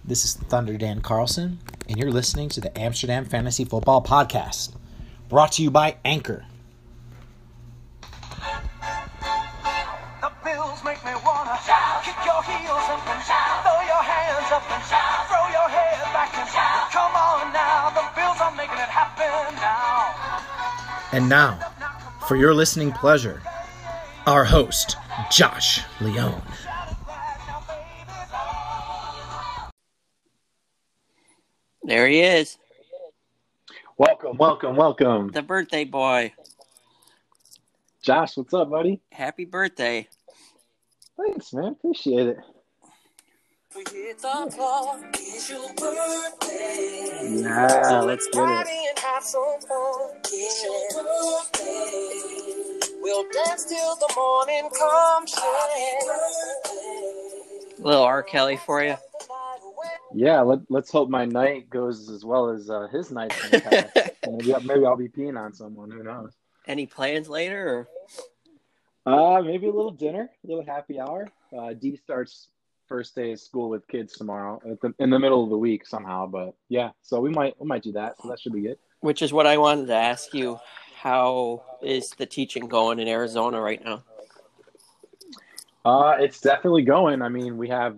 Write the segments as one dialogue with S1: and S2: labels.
S1: This is Thunder Dan Carlson, and you're listening to the Amsterdam Fantasy Football Podcast, brought to you by Anchor.
S2: The Bills make me wanna kick your heels up and throw your hands up and throw your head back and come on now. The Bills are making it happen now.
S1: And now, for your listening pleasure, our host, Josh Leone.
S3: There he is.
S4: Welcome.
S3: The birthday boy.
S4: Josh, what's up, buddy?
S3: Happy birthday.
S4: Thanks, man. Appreciate it.
S2: It's our clock, it's your birthday.
S4: Yeah, let's get it.
S2: And have some fun. It's your birthday. We'll dance till the morning comes.
S3: Little R. Kelly for you.
S4: Yeah, let's hope my night goes as well as his night in the past. Maybe I'll be peeing on someone. Who knows?
S3: Any plans later?
S4: Maybe a little dinner, a little happy hour. D starts first day of school with kids tomorrow in the middle of the week somehow. But yeah, so we might do that. So that should be good.
S3: Which is what I wanted to ask you. How is the teaching going in Arizona right now?
S4: It's definitely going. I mean, we have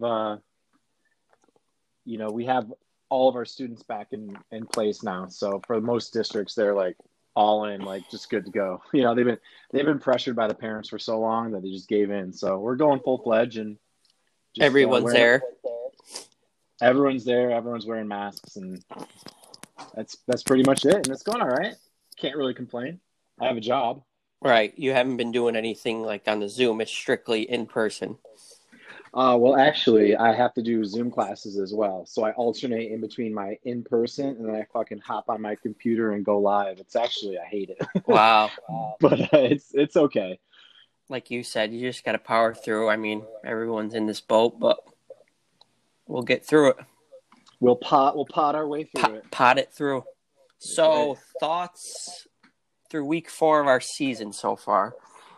S4: we have all of our students back in place now. So for most districts, they're like all in, like just good to go. They've been pressured by the parents for so long that they just gave in. So we're going full fledged and just,
S3: everyone's there.
S4: Everyone's there. Everyone's wearing masks, and that's pretty much it. And it's going all right. Can't really complain. I have a job.
S3: Right. You haven't been doing anything like on the Zoom. It's strictly in person.
S4: Well, actually, I have to do Zoom classes as well. So I alternate in between my in-person and then I fucking hop on my computer and go live. I hate it.
S3: Wow.
S4: But it's okay.
S3: Like you said, you just got to power through. I mean, everyone's in this boat, but we'll get through it.
S4: We'll pot our way through it.
S3: Pot it through. So, thoughts through week 4 of our season so far?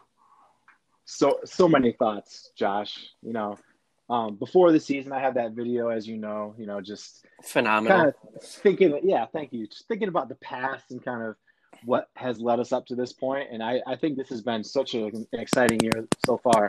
S4: So many thoughts, Josh. Before the season, I had that video, as just
S3: phenomenal.
S4: Kind of thinking, thank you. Just thinking about the past and kind of what has led us up to this point. And I think this has been such an exciting year so far.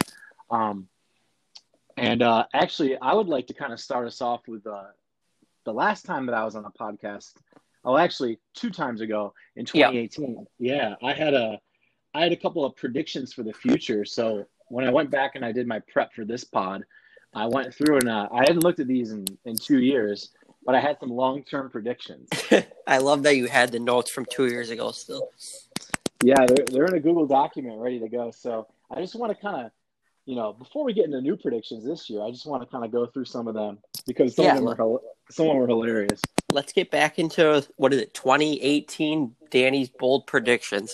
S4: Actually, I would like to kind of start us off with the last time that I was on a podcast. Oh, actually, 2 times ago in 2018. Yeah, I had a couple of predictions for the future. So when I went back and I did my prep for this pod, I went through and I hadn't looked at these in 2 years, but I had some long-term predictions.
S3: I love that you had the notes from 2 years ago still.
S4: Yeah, they're in a Google document ready to go. So I just want to kind of, before we get into new predictions this year, I just want to kind of go through some of them because some of them were hilarious.
S3: Let's get back into, 2018 Danny's bold predictions.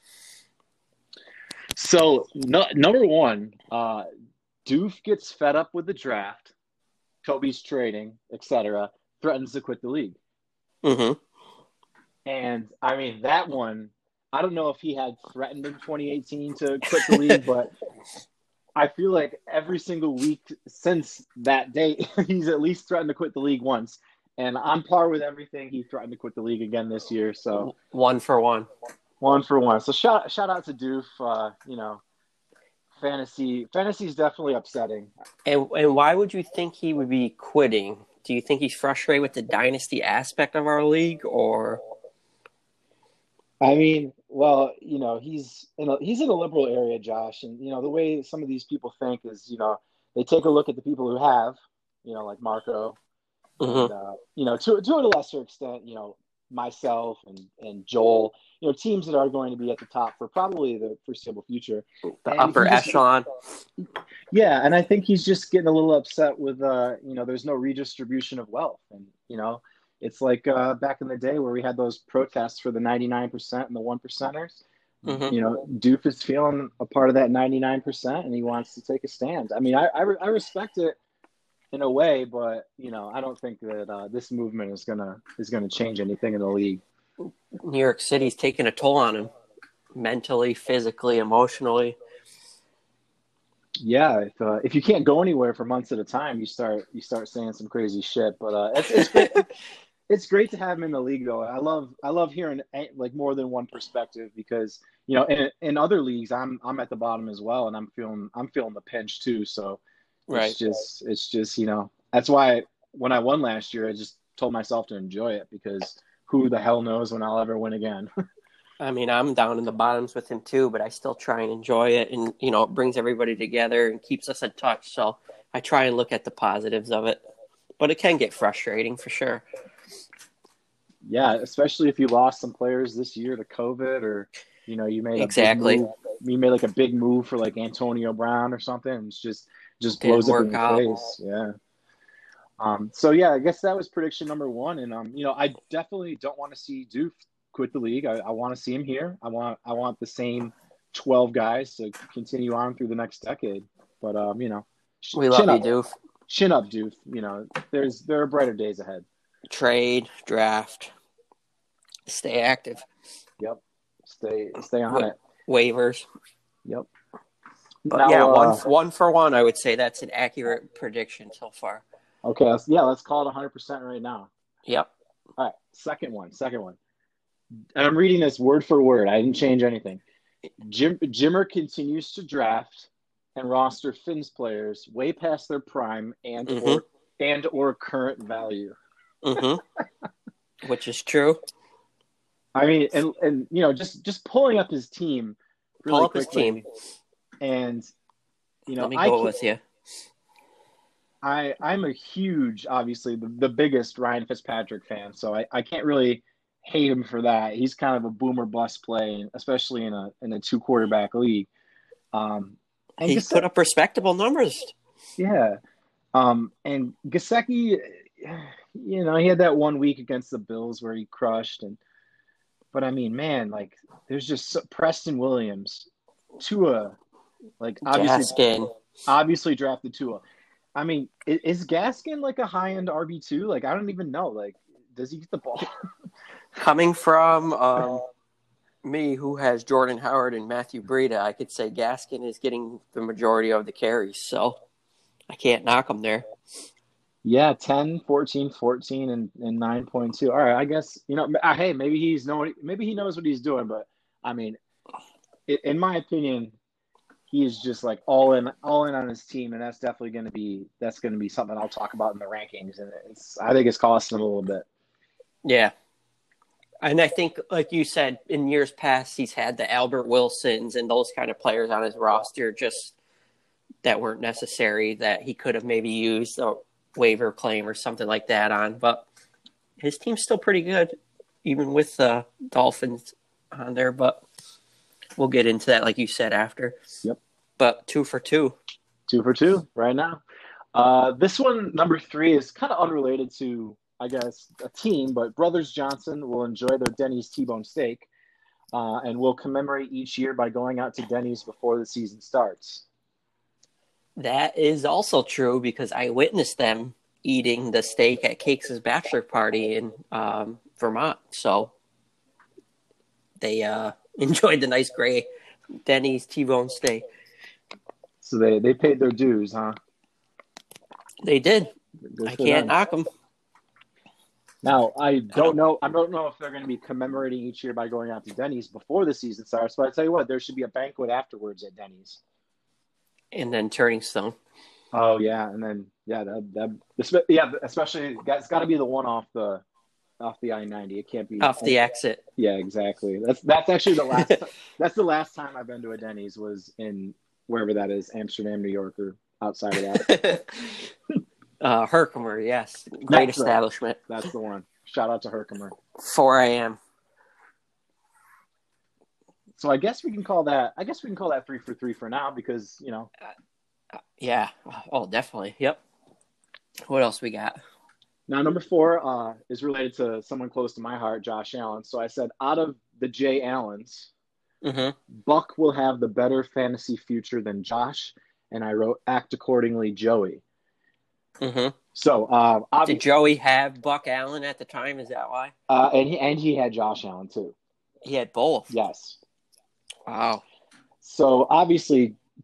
S4: So, number 1, Doof gets fed up with the draft, Toby's trading, etc., threatens to quit the league.
S3: Mm-hmm.
S4: And, I mean, that one, I don't know if he had threatened in 2018 to quit the league, but I feel like every single week since that date, he's at least threatened to quit the league once. And on par with everything, he threatened to quit the league again this year. So
S3: 1 for 1.
S4: 1 for 1. So shout out to Doof. Fantasy is definitely upsetting.
S3: And why would you think he would be quitting? Do you think he's frustrated with the dynasty aspect of our league, or?
S4: I mean, well, he's in a liberal area, Josh, and the way some of these people think is, they take a look at the people who have, like Marco,
S3: mm-hmm.
S4: and to a lesser extent, myself and Joel, teams that are going to be at the top for probably the foreseeable future.
S3: The upper echelon.
S4: Yeah, and I think he's just getting a little upset with, there's no redistribution of wealth. And, it's like back in the day where we had those protests for the 99% and the 1%ers.
S3: Mm-hmm.
S4: Doof is feeling a part of that 99% and he wants to take a stand. I mean, I respect it in a way, but I don't think that this movement is gonna change anything in the league.
S3: New York City's taking a toll on him, mentally, physically, emotionally.
S4: Yeah, if you can't go anywhere for months at a time, you start saying some crazy shit. But it's great. It's great to have him in the league, though. I love hearing like more than one perspective because in other leagues I'm at the bottom as well, and I'm feeling the pinch too. So
S3: Right.
S4: it's just that's why when I won last year, I just told myself to enjoy it because who the hell knows when I'll ever win again.
S3: I mean, I'm down in the bottoms with him too, but I still try and enjoy it, and it brings everybody together and keeps us in touch. So I try and look at the positives of it, but it can get frustrating for sure.
S4: Yeah, especially if you lost some players this year to COVID, or you made a
S3: Exactly.
S4: big move, you made like a big move for like Antonio Brown or something, and it's just
S3: Didn't
S4: blows up in
S3: work
S4: your
S3: out.
S4: face. Yeah. So yeah, I guess that was prediction number one, and I definitely don't want to see Doof quit the league. I want to see him here. I want the same 12 guys to continue on through the next decade. But
S3: We
S4: chin
S3: love you,
S4: up,
S3: Doof.
S4: chin up, Doof. There are brighter days ahead.
S3: Trade, draft, stay active.
S4: Yep. Stay on it.
S3: Waivers.
S4: Yep.
S3: But
S4: Now,
S3: yeah, one for one, I would say that's an accurate prediction so far.
S4: Okay, let's call it 100% right now.
S3: Yep.
S4: All right, second one. And I'm reading this word for word. I didn't change anything. Jimmer continues to draft and roster Finns players way past their prime and or current value.
S3: Mm-hmm. Which is true.
S4: I mean, and just pulling up his team really
S3: Pull up
S4: quickly,
S3: his team.
S4: and
S3: Let me go with you.
S4: I'm a huge, obviously the biggest Ryan Fitzpatrick fan, so I can't really hate him for that. He's kind of a boomer bust play, especially in a two quarterback league. And
S3: He's put up respectable numbers.
S4: Yeah. And Gesicki, he had that 1 week against the Bills where he crushed, but I mean, man, like there's just Preston Williams, Tua, like obviously drafted Tua. I mean, is Gaskin like a high-end RB2? Like, I don't even know. Like, does he get the ball?
S3: Coming from me, who has Jordan Howard and Matthew Breida, I could say Gaskin is getting the majority of the carries, so I can't knock him there.
S4: Yeah, 10, 14, 14, and 9.2. All right, I guess, hey, maybe he knows what he's doing, but, I mean, in my opinion, he is just like all in on his team, and that's definitely going to be something I'll talk about in the rankings, and I think it's costing him a little bit.
S3: Yeah. And I think, like you said, in years past, he's had the Albert Wilsons and those kind of players on his roster just that weren't necessary, that he could have maybe used a waiver claim or something like that on. But his team's still pretty good, even with the Dolphins on there. But we'll get into that, like you said, after.
S4: Yep.
S3: But 2 for 2.
S4: 2 for 2 right now. This one, number 3, is kind of unrelated to, I guess, a team, but Brothers Johnson will enjoy their Denny's T-bone steak and will commemorate each year by going out to Denny's before the season starts.
S3: That is also true because I witnessed them eating the steak at Cakes' bachelor party in Vermont. So they enjoyed the nice gray Denny's T-bone steak.
S4: So they paid their dues, huh?
S3: They did. I can't knock them.
S4: Now, I don't know if they're going to be commemorating each year by going out to Denny's before the season starts, but I tell you what, there should be a banquet afterwards at Denny's.
S3: And then Turning Stone.
S4: Oh yeah, and then especially it's got to be the one off the I-90. It can't be
S3: off the exit.
S4: Yeah, exactly. That's actually the last. That's the last time I've been to a Denny's was in wherever that is, Amsterdam, New York, or outside of that.
S3: Herkimer, yes, great establishment.
S4: That's the one. Shout out to Herkimer.
S3: 4 a.m.
S4: So I guess we can call that 3 for 3 for now because
S3: Yeah. Oh, definitely. Yep. What else we got?
S4: Now, number 4 is related to someone close to my heart, Josh Allen. So I said, out of the Jay Allens, Buck will have the better fantasy future than Josh, and I wrote, act accordingly, Joey. So,
S3: did Joey have Buck Allen at the time? Is that why?
S4: And he had Josh Allen too.
S3: He had both.
S4: Yes.
S3: Wow.
S4: So obviously,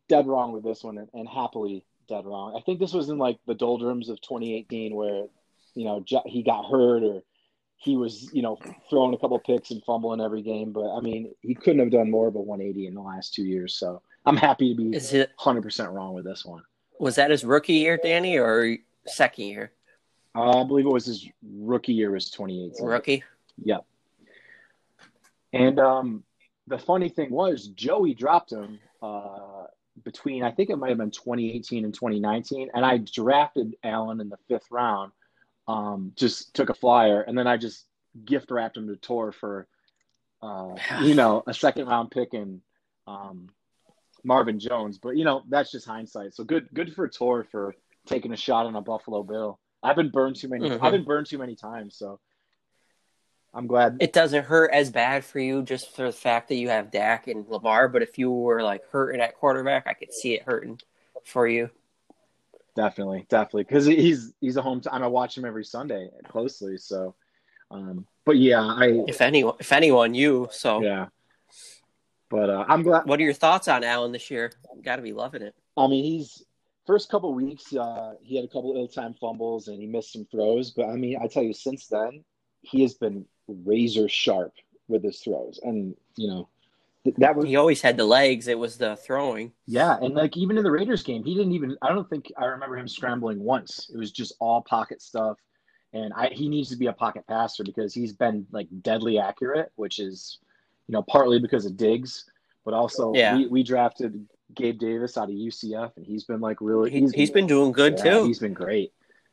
S4: dead wrong with this one, and happily dead wrong. I think this was in like the doldrums of 2018 where, he got hurt or he was, throwing a couple picks and fumbling every game. But, I mean, he couldn't have done more of a 180 in the last 2 years. So I'm happy to be 100% wrong with this one.
S3: Was that his rookie year, Danny, or second year?
S4: I believe it was his rookie year was 2018.
S3: Rookie?
S4: Yep. And the funny thing was Joey dropped him between, I think it might have been 2018 and 2019. And I drafted Allen in the 5th round, just took a flyer. And then I just gift wrapped him to Tor for, a 2nd round pick and Marvin Jones. But, that's just hindsight. So good for Tor for taking a shot on a Buffalo Bill. I've been burned too many. I've been burned too many times, so I'm glad
S3: it doesn't hurt as bad for you just for the fact that you have Dak and Lamar. But if you were like hurting at quarterback, I could see it hurting for you.
S4: Definitely, because he's a hometown. I watch him every Sunday closely. So, but yeah,
S3: if anyone, you. So
S4: yeah. But I'm glad.
S3: What are your thoughts on Allen this year? Got to be loving it.
S4: I mean, he's. First couple of weeks, he had a couple ill-timed fumbles and he missed some throws. But, I mean, I tell you, since then, he has been razor sharp with his throws. And, that was...
S3: He always had the legs. It was the throwing.
S4: Yeah, and, like, even in the Raiders game, he didn't even – I don't think I remember him scrambling once. It was just all pocket stuff. And he needs to be a pocket passer because he's been, like, deadly accurate, which is, partly because of Diggs. But also, we drafted – Gabe Davis out of UCF, and he's been like really.
S3: He's been doing good too.
S4: He's been great.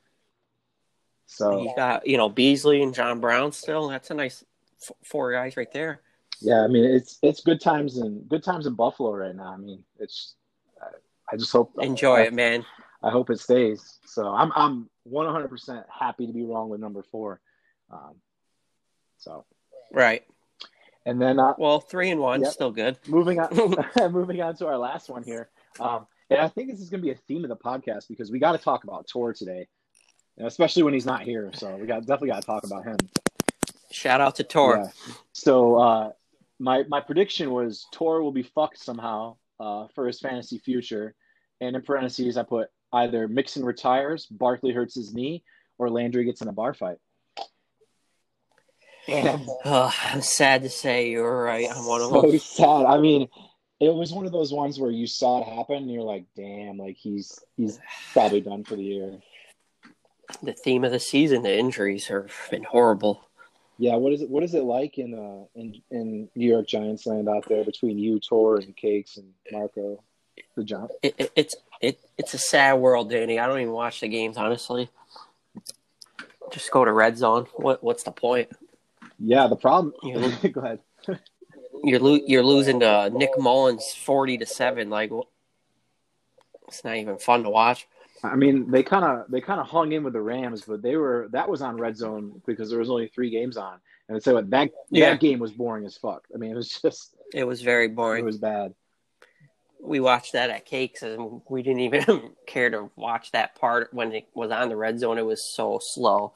S4: So
S3: you got Beasley and John Brown still. That's a nice 4 guys right there.
S4: Yeah, I mean it's good times in Buffalo right now. I mean I just hope
S3: enjoy it, man.
S4: I hope it stays. So I'm 100% happy to be wrong with number 4. So
S3: right.
S4: And then,
S3: 3-1, still good.
S4: Moving on to our last one here. And I think this is going to be a theme of the podcast because we got to talk about Tor today, especially when he's not here. So we definitely got to talk about him.
S3: Shout out to Tor.
S4: Yeah. So my prediction was Tor will be fucked somehow for his fantasy future. And in parentheses, I put either Mixon retires, Barkley hurts his knee, or Landry gets in a bar fight.
S3: I'm sad to say you're right. I'm one of
S4: them. So sad. I mean, it was one of those ones where you saw it happen and you're like, damn, like he's probably done for the year.
S3: The theme of the season, the injuries have been horrible.
S4: Yeah, what is it like in New York Giants land out there between you, Tor, and Cakes and Marco, the Giants?
S3: It's a sad world, Danny. I don't even watch the games, honestly. Just go to Red Zone. What's the point?
S4: Yeah, the problem. Go ahead.
S3: You're losing to Nick Mullins 40-7. Like, it's not even fun to watch.
S4: I mean, they kind of hung in with the Rams, but that was on Red Zone because there was only 3 games on, and so that game was boring as fuck. I mean, it was very boring. It was bad.
S3: We watched that at Cakes, and we didn't even care to watch that part when it was on the Red Zone. It was so slow.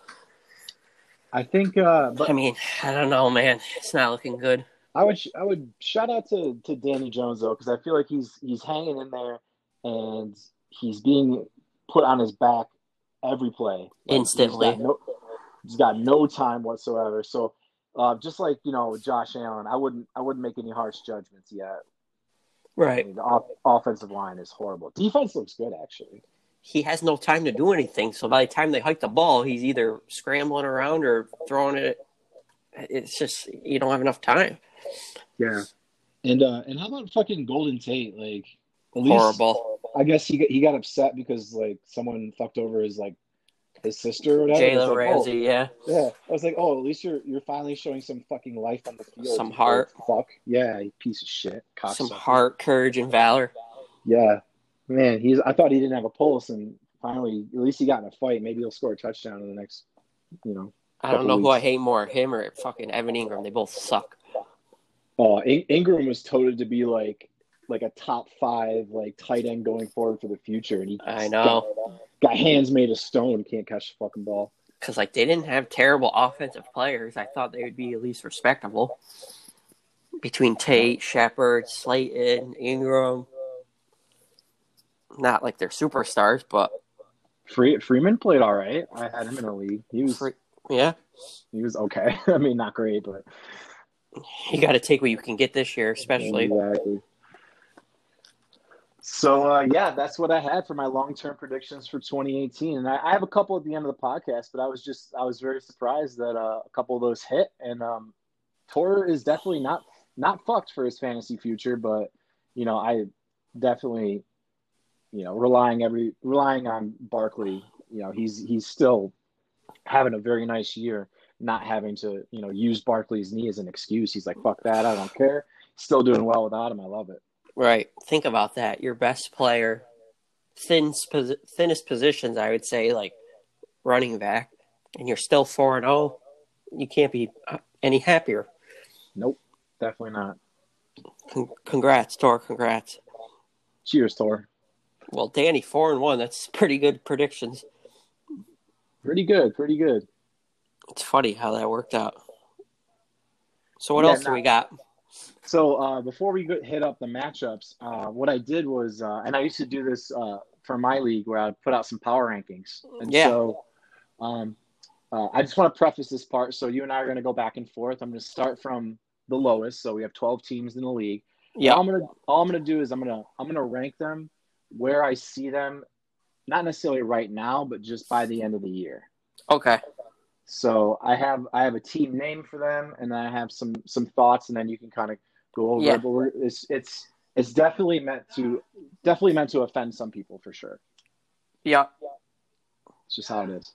S4: I think,
S3: but I mean, I don't know, man. It's not looking good.
S4: I would shout out to Danny Jones though, because I feel like he's hanging in there and he's being put on his back every play
S3: instantly.
S4: He's got no time whatsoever. So, just like Josh Allen, I wouldn't make any harsh judgments yet.
S3: Right.
S4: I mean, the offensive line is horrible. Defense looks good actually.
S3: He has no time to do anything. So by the time they hike the ball, he's either scrambling around or throwing it. It's just you don't have enough time.
S4: Yeah. And how about fucking Golden Tate? Like
S3: horrible.
S4: I guess he got upset because like someone fucked over his sister or whatever.
S3: Jalen Ramsey, yeah.
S4: Yeah. I was like, oh, at least you're finally showing some fucking life on the field.
S3: Some heart.
S4: Fuck. Yeah, you piece of shit.
S3: Some heart, courage, and valor.
S4: Yeah. Man, I thought he didn't have a pulse, and finally, at least he got in a fight. Maybe he'll score a touchdown in the next,
S3: I don't know who I hate more, him or fucking Evan Ingram. They both suck.
S4: Oh, Ingram was touted to be like a top 5 tight end going forward for the future, and
S3: I know
S4: got hands made of stone. Can't catch the fucking ball.
S3: Because they didn't have terrible offensive players. I thought they would be at least respectable. Between Tate, Shepard, Slayton, Ingram. not like they're superstars, but
S4: Freeman played all right. I had him in the league. He was okay. I mean, not great, but
S3: you got to take what you can get this year, especially.
S4: Exactly. So, that's what I had for my long-term predictions for 2018. And I have a couple at the end of the podcast, but I was very surprised that a couple of those hit. And Tor is definitely not fucked for his fantasy future, but, I definitely, relying on Barkley, he's still having a very nice year, not having to, use Barkley's knee as an excuse. He's like, fuck that, I don't care. Still doing well without him. I love it.
S3: Right. Think about that. Your best player, thinnest positions, I would say, like running back, and you're still 4-0. You can't be any happier.
S4: Nope, definitely not.
S3: Congrats, Tor. Congrats.
S4: Cheers, Tor.
S3: Well, Danny, 4-1. That's pretty good predictions.
S4: Pretty good.
S3: It's funny how that worked out. So what else do we got?
S4: So before we hit up the matchups, what I did was, and I used to do this for my league where I'd put out some power rankings. And so I just want to preface this part. So you and I are going to go back and forth. I'm going to start from the lowest. So we have 12 teams in the league. Yeah. All I'm going to do is I'm going to rank them where I see them, not necessarily right now, but just by the end of the year.
S3: Okay.
S4: So I have a team name for them, and then I have some thoughts, and then you can kind of go over it. But it's definitely meant to offend some people for sure.
S3: Yeah.
S4: It's just how it is.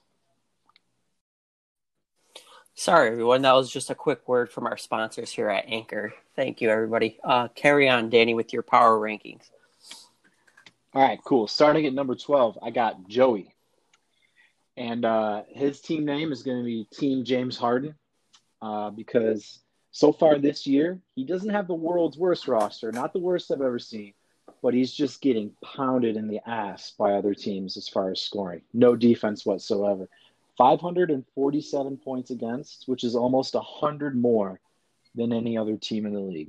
S3: Sorry, everyone. That was just a quick word from our sponsors here at Anchor. Thank you, everybody. Carry on, Danny, with your power rankings.
S4: All right, cool. Starting at number 12, I got Joey. And his team name is going to be Team James Harden because so far this year, he doesn't have the world's worst roster, not the worst I've ever seen, but he's just getting pounded in the ass by other teams as far as scoring. No defense whatsoever. 547 points against, which is almost 100 more than any other team in the league.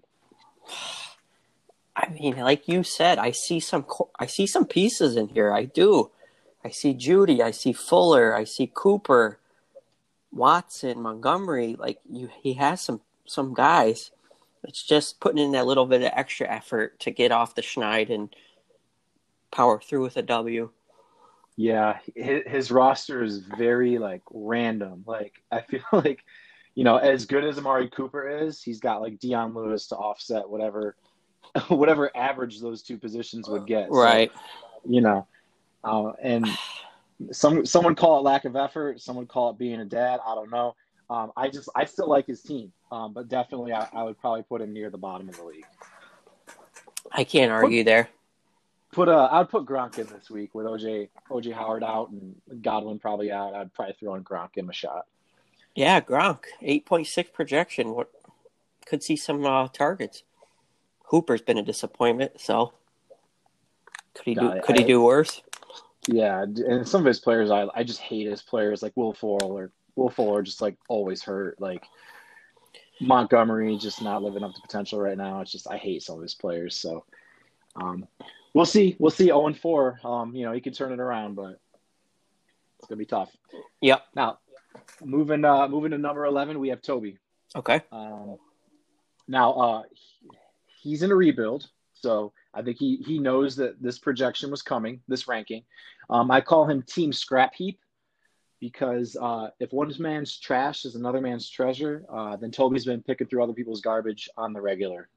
S3: I mean, like you said, I see some pieces in here. I do. I see Judy. I see Fuller. I see Cooper, Watson, Montgomery. Like he has some guys. It's just putting in that little bit of extra effort to get off the schneid and power through with a W.
S4: Yeah, his roster is very random. I feel like, as good as Amari Cooper is, he's got Dion Lewis to offset whatever average those two positions would get.
S3: Right.
S4: So, and someone call it lack of effort. Someone call it being a dad. I don't know. I still like his team, but definitely I would probably put him near the bottom of the league.
S3: I can't argue there.
S4: I would put Gronk in this week with OJ Howard out and Godwin probably out. I'd probably throw in Gronk, give him a shot.
S3: Yeah, Gronk, 8.6 projection. What could see some targets. Hooper's been a disappointment, so could he do worse?
S4: Yeah, and some of his players, I just hate his players like Will Fuller just always hurt. Montgomery just not living up to potential right now. It's just I hate some of his players. So we'll see. 0-4. He could turn it around, but it's gonna be tough.
S3: Yep.
S4: Now moving to number 11, we have Toby.
S3: Okay.
S4: Now he's in a rebuild, so I think he knows that this projection was coming, this ranking. I call him Team Scrap Heap because if one man's trash is another man's treasure, then Toby's been picking through other people's garbage on the regular.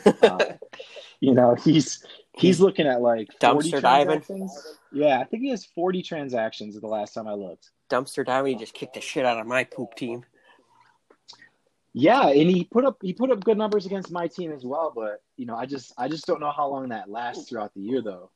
S4: He's looking at 40
S3: dumpster diving.
S4: Yeah, I think he has 40 transactions the last time I looked.
S3: Dumpster diving, he just kicked the shit out of my poop team.
S4: Yeah, and he put up good numbers against my team as well, but I just don't know how long that lasts throughout the year though.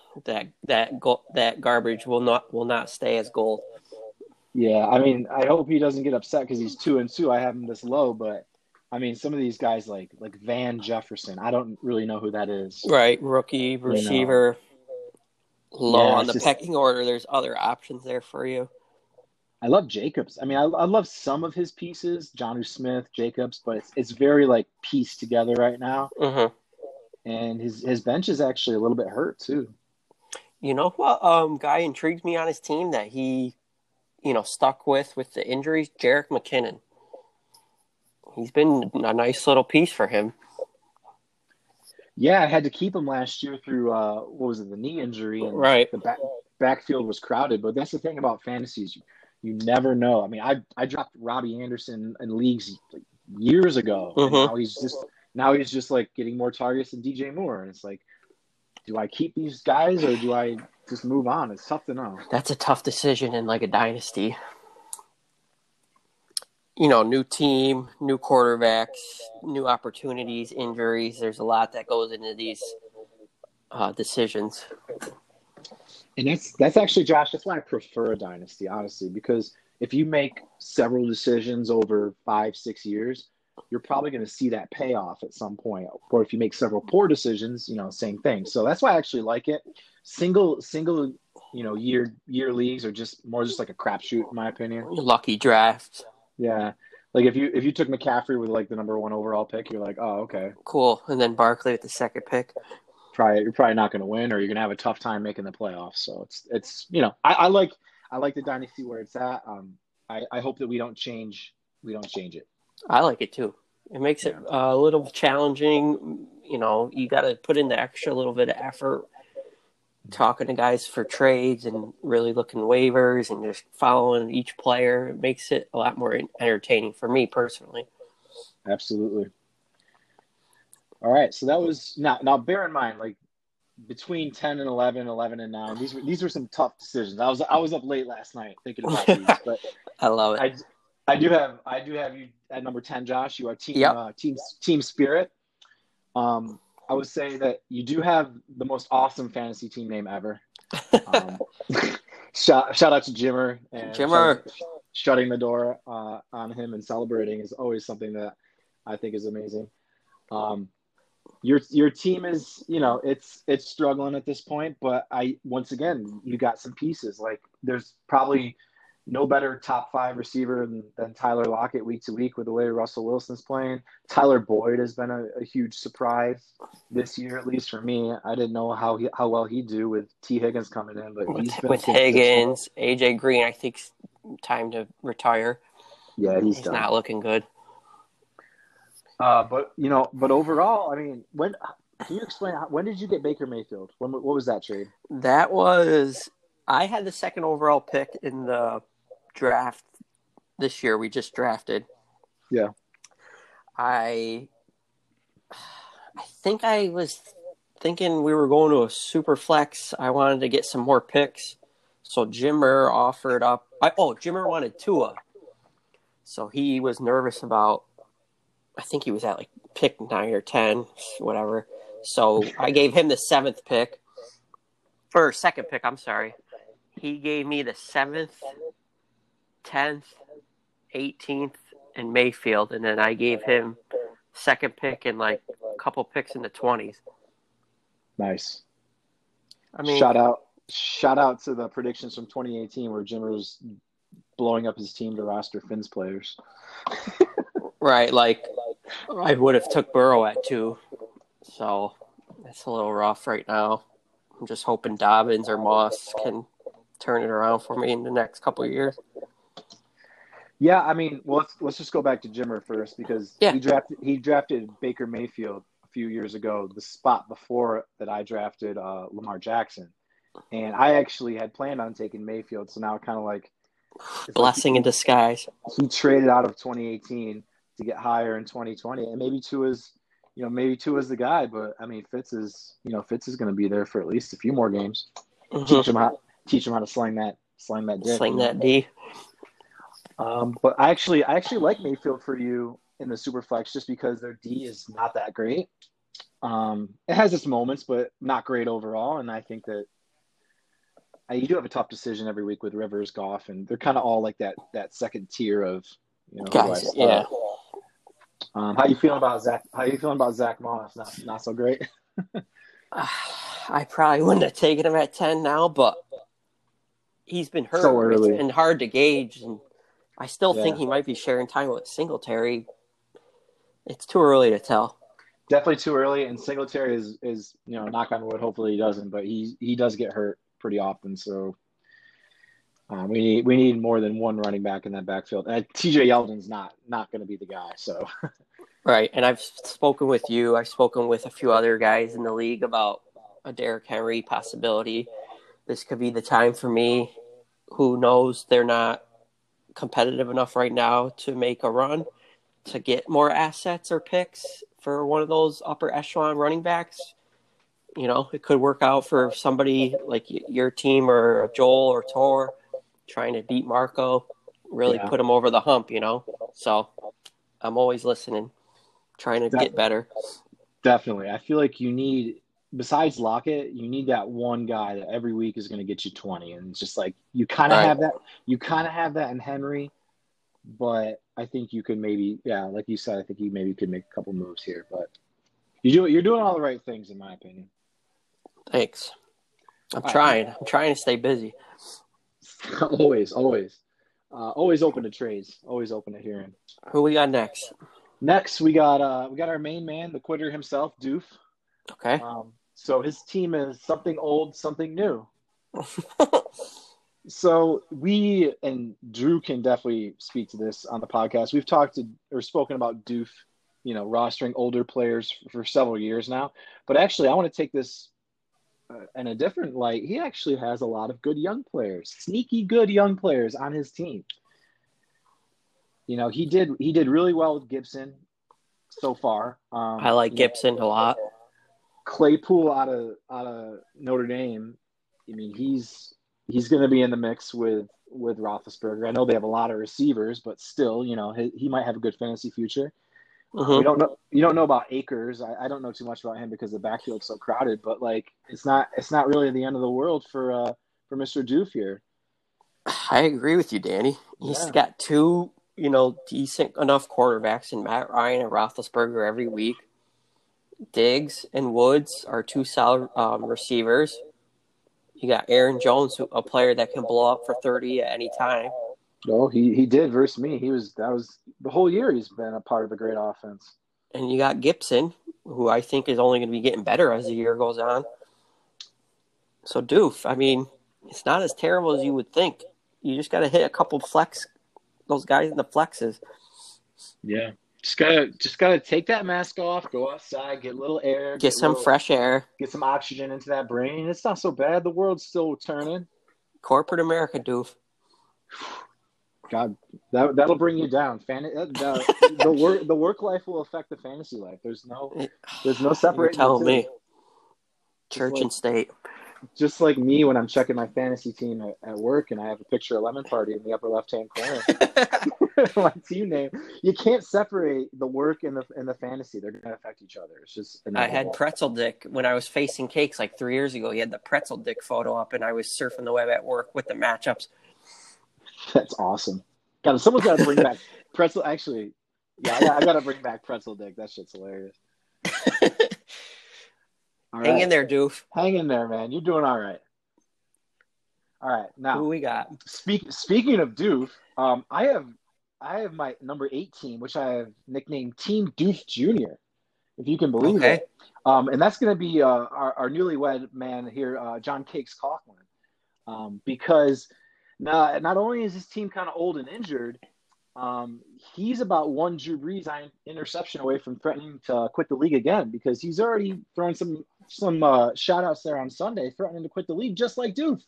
S3: That garbage will not stay as gold.
S4: Yeah, I mean, I hope he doesn't get upset because he's 2-2. I have him this low, but I mean, some of these guys like Van Jefferson, I don't really know who that is.
S3: Right, rookie receiver, low on the pecking order. There's other options there for you.
S4: I love Jacobs. I mean, I love some of his pieces, Jonnu Smith, Jacobs, but it's very pieced together right now.
S3: Mm-hmm.
S4: And his bench is actually a little bit hurt too.
S3: You know what guy intrigues me on his team that he, stuck with the injuries? Jerick McKinnon. He's been a nice little piece for him.
S4: Yeah, I had to keep him last year through what was it, the knee injury, and
S3: Right.
S4: the backfield was crowded. But that's the thing about fantasies, you never know. I mean, I dropped Robbie Anderson in leagues like years ago, and now he's just like getting more targets than DJ Moore, and it's like, do I keep these guys or do I just move on? It's tough to know.
S3: That's a tough decision in like a dynasty. New team, new quarterbacks, new opportunities, injuries. There's a lot that goes into these decisions.
S4: And that's actually, Josh, that's why I prefer a dynasty, honestly, because if you make several decisions over 5-6 years, you're probably going to see that payoff at some point. Or if you make several poor decisions, same thing. So that's why I actually like it. Single, year leagues are just like a crapshoot, in my opinion.
S3: Lucky draft.
S4: Yeah. Like if you took McCaffrey with like the number 1 overall pick, you're like, oh, okay,
S3: cool. And then Barkley with the second pick.
S4: You're probably not going to win, or you're going to have a tough time making the playoffs. So it's I like the dynasty where it's at. I hope that we don't change it.
S3: I like it too. It makes it a little challenging. You got to put in the extra little bit of effort talking to guys for trades and really looking waivers and just following each player. It makes it a lot more entertaining for me personally.
S4: Absolutely. All right, so that was now. Bear in mind, like between 10 and 11, 11 and 9, these were some tough decisions. I was up late last night thinking about these, but
S3: I love it.
S4: I do have you at number 10, Josh. You are team spirit. I would say that you do have the most awesome fantasy team name ever. Shout out to Jimmer. And
S3: Jimmer.
S4: Shutting the door on him and celebrating is always something that I think is amazing. Your team is, it's struggling at this point, but once again, you got some pieces. Like there's probably no better top 5 receiver than Tyler Lockett week to week with the way Russell Wilson's playing. Tyler Boyd has been a huge surprise this year, at least for me. I didn't know how well he'd do with T. Higgins coming in, but
S3: with Higgins, AJ Green, I think time to retire.
S4: Yeah, he's done.
S3: Not looking good.
S4: But overall, I mean, can you explain when did you get Baker Mayfield? What was that trade?
S3: I had the second overall pick in the draft this year. We just drafted.
S4: Yeah.
S3: I think I was thinking we were going to a super flex. I wanted to get some more picks. So Jimmer offered up. Jimmer wanted Tua. So he was nervous about, I think he was at like pick 9 or 10, whatever. So I gave him the 7th pick. Or second pick, I'm sorry. He gave me the 7th, 10th, 18th, and Mayfield. And then I gave him second pick and like a couple picks in the 20s.
S4: Nice.
S3: I mean,
S4: shout out to the predictions from 2018 where Jimmer was blowing up his team to roster Finn's players.
S3: Right, like I would have took Burrow at 2. So that's a little rough right now. I'm just hoping Dobbins or Moss can turn it around for me in the next couple of years.
S4: Yeah, I mean, well, let's just go back to Jimmer first because he drafted Baker Mayfield a few years ago, the spot before that I drafted Lamar Jackson. And I actually had planned on taking Mayfield, so now kind of like
S3: blessing in disguise.
S4: He traded out of 2018 to get higher in 2020, and maybe Tua's the guy. But I mean, Fitz is going to be there for at least a few more games.
S3: Mm-hmm.
S4: Teach him how to sling that dick.
S3: Sling that D.
S4: But I actually like Mayfield for you in the Superflex just because their D is not that great. It has its moments, but not great overall. And I think that you do have a tough decision every week with Rivers, Goff, and they're kind of all like that second tier of
S3: guys. Yeah.
S4: How you feeling about Zach Moss? Not so great.
S3: I probably wouldn't have taken him at 10 now, but he's been hurt
S4: so early
S3: and hard to gauge, and I still think he might be sharing time with Singletary. It's too early to tell.
S4: Definitely too early, and Singletary is knock on wood, hopefully he doesn't, but he does get hurt pretty often. So we need more than one running back in that backfield. And TJ Yeldon's not going to be the guy. So
S3: Right, and I've spoken with you. I've spoken with a few other guys in the league about a Derrick Henry possibility. This could be the time for me. Who knows? They're not competitive enough right now to make a run to get more assets or picks for one of those upper echelon running backs. You know, it could work out for somebody like your team or Joel or Tor trying to beat Marco, really put him over the hump, you know? So I'm always listening, trying to get better.
S4: Definitely. I feel like you need, besides Lockett, you need that one guy that every week is going to get you 20. And it's just like, you kind of have that. You kind of have that in Henry, but I think you could maybe, like you said, I think you maybe could make a couple moves here. But you're doing all the right things, in my opinion.
S3: Thanks. I'm trying to stay busy.
S4: Always open to trades. Always open to hearing.
S3: Who we got next?
S4: Next, we got our main man, the quitter himself, Doof.
S3: Okay.
S4: So his team is something old, something new. So we, and Drew can definitely speak to this on the podcast. We've spoken about Doof, rostering older players for several years now. But actually, I want to take this in a different light. He actually has a lot of good young players, sneaky good young players on his team. He did really well with Gibson so far.
S3: I like Gibson a lot.
S4: Claypool out of Notre Dame. I mean, he's going to be in the mix with Roethlisberger. I know they have a lot of receivers, but still, he might have a good fantasy future.
S3: Mm-hmm.
S4: You don't know about Akers. I don't know too much about him because the backfield's so crowded. But it's not really the end of the world for Mr. Doof here.
S3: I agree with you, Danny. He's got two, decent enough quarterbacks in Matt Ryan and Roethlisberger every week. Diggs and Woods are two solid receivers. You got Aaron Jones, a player that can blow up for 30 at any time.
S4: Oh, he did versus me. That was the whole year he's been a part of a great offense.
S3: And you got Gibson, who I think is only going to be getting better as the year goes on. So Doof, I mean, it's not as terrible as you would think. You just got to hit a couple those guys in the flexes.
S4: Yeah. Just gotta take that mask off, go outside, get a little air,
S3: get some fresh air,
S4: get some oxygen into that brain. It's not so bad. The world's still turning.
S3: Corporate America, Doof.
S4: God, that'll bring you down. The work life will affect the fantasy life. There's no separating.
S3: You're telling me. Church and state.
S4: Just like me when I'm checking my fantasy team at work and I have a picture of Lemon Party in the upper left-hand corner. My team name. You can't separate the work and the fantasy. They're going to affect each other. It's just
S3: I had Pretzel Dick when I was facing cakes like 3 years ago. He had the Pretzel Dick photo up and I was surfing the web at work with the matchups.
S4: That's awesome. God, someone's got to bring back Pretzel. Actually, I got to bring back Pretzel Dick. That shit's hilarious.
S3: Hang in there, Doof.
S4: Hang in there, man. You're doing all right. All right, now
S3: who we got?
S4: Speaking of Doof, I have my number 18, which I have nicknamed Team Doof Jr. If you can believe it. And that's going to be our newlywed man here, John Cakes Coughlin, because not only is his team kind of old and injured, he's about one Drew Brees interception away from threatening to quit the league again, because he's already throwing some shout outs there on Sunday, threatening to quit the league just like Doof.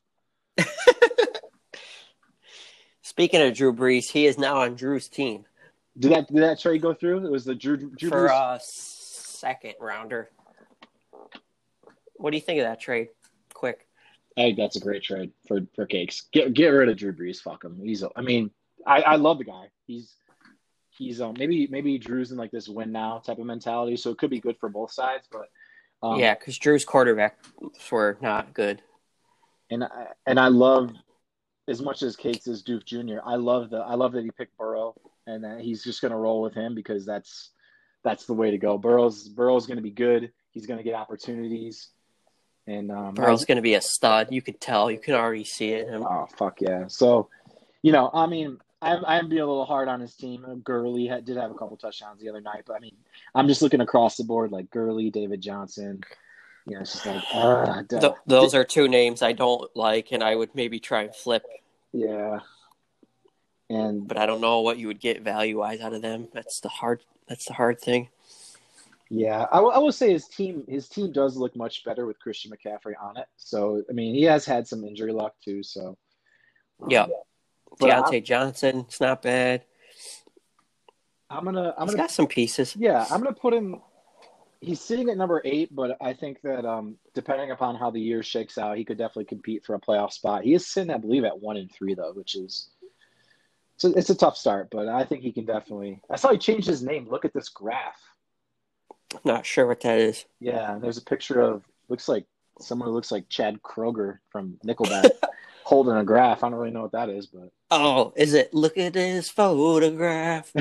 S3: Speaking of Drew Brees, he is now on Drew's team.
S4: Did that trade go through? It was the Drew
S3: for
S4: Brees?
S3: A second rounder. What do you think of that trade? Quick.
S4: I think that's a great trade for Cakes. Get rid of Drew Brees. Fuck him. I love the guy. He's maybe Drew's in like this win now type of mentality, so it could be good for both sides. But
S3: because Drew's quarterbacks were not good.
S4: And I love, as much as Cakes is Doof Jr., I love that he picked Burrow and that he's just going to roll with him, because that's the way to go. Burrow's going to be good. He's going to get opportunities. And
S3: Burrow's going to be a stud. You could tell. You can already see it.
S4: Oh, fuck yeah. So, I mean, I'm being a little hard on his team. Gurley did have a couple touchdowns the other night, but I mean, I'm just looking across the board, like Gurley, David Johnson, Yeah, it's just like,
S3: Those are two names I don't like, and I would maybe try and flip.
S4: yeah. And
S3: But I don't know what you would get value-wise out of them. That's the hard thing.
S4: yeah, I will say his team does look much better with Christian McCaffrey on it. So I mean, he has had some injury luck too. So
S3: Yeah.
S4: but
S3: Deontay Johnson, it's not bad. He's got some pieces.
S4: Yeah, I'm gonna put him. He's sitting at number 8, but I think that depending upon how the year shakes out, he could definitely compete for a playoff spot. He is sitting, I believe, at 1-3 though, which is it's a tough start. But I think he can definitely. I saw he changed his name. Look at this graph.
S3: Not sure what that is.
S4: Yeah, there's a picture of someone who looks like Chad Kroger from Nickelback holding a graph. I don't really know what that is, but
S3: Oh, is it? Look at this photograph.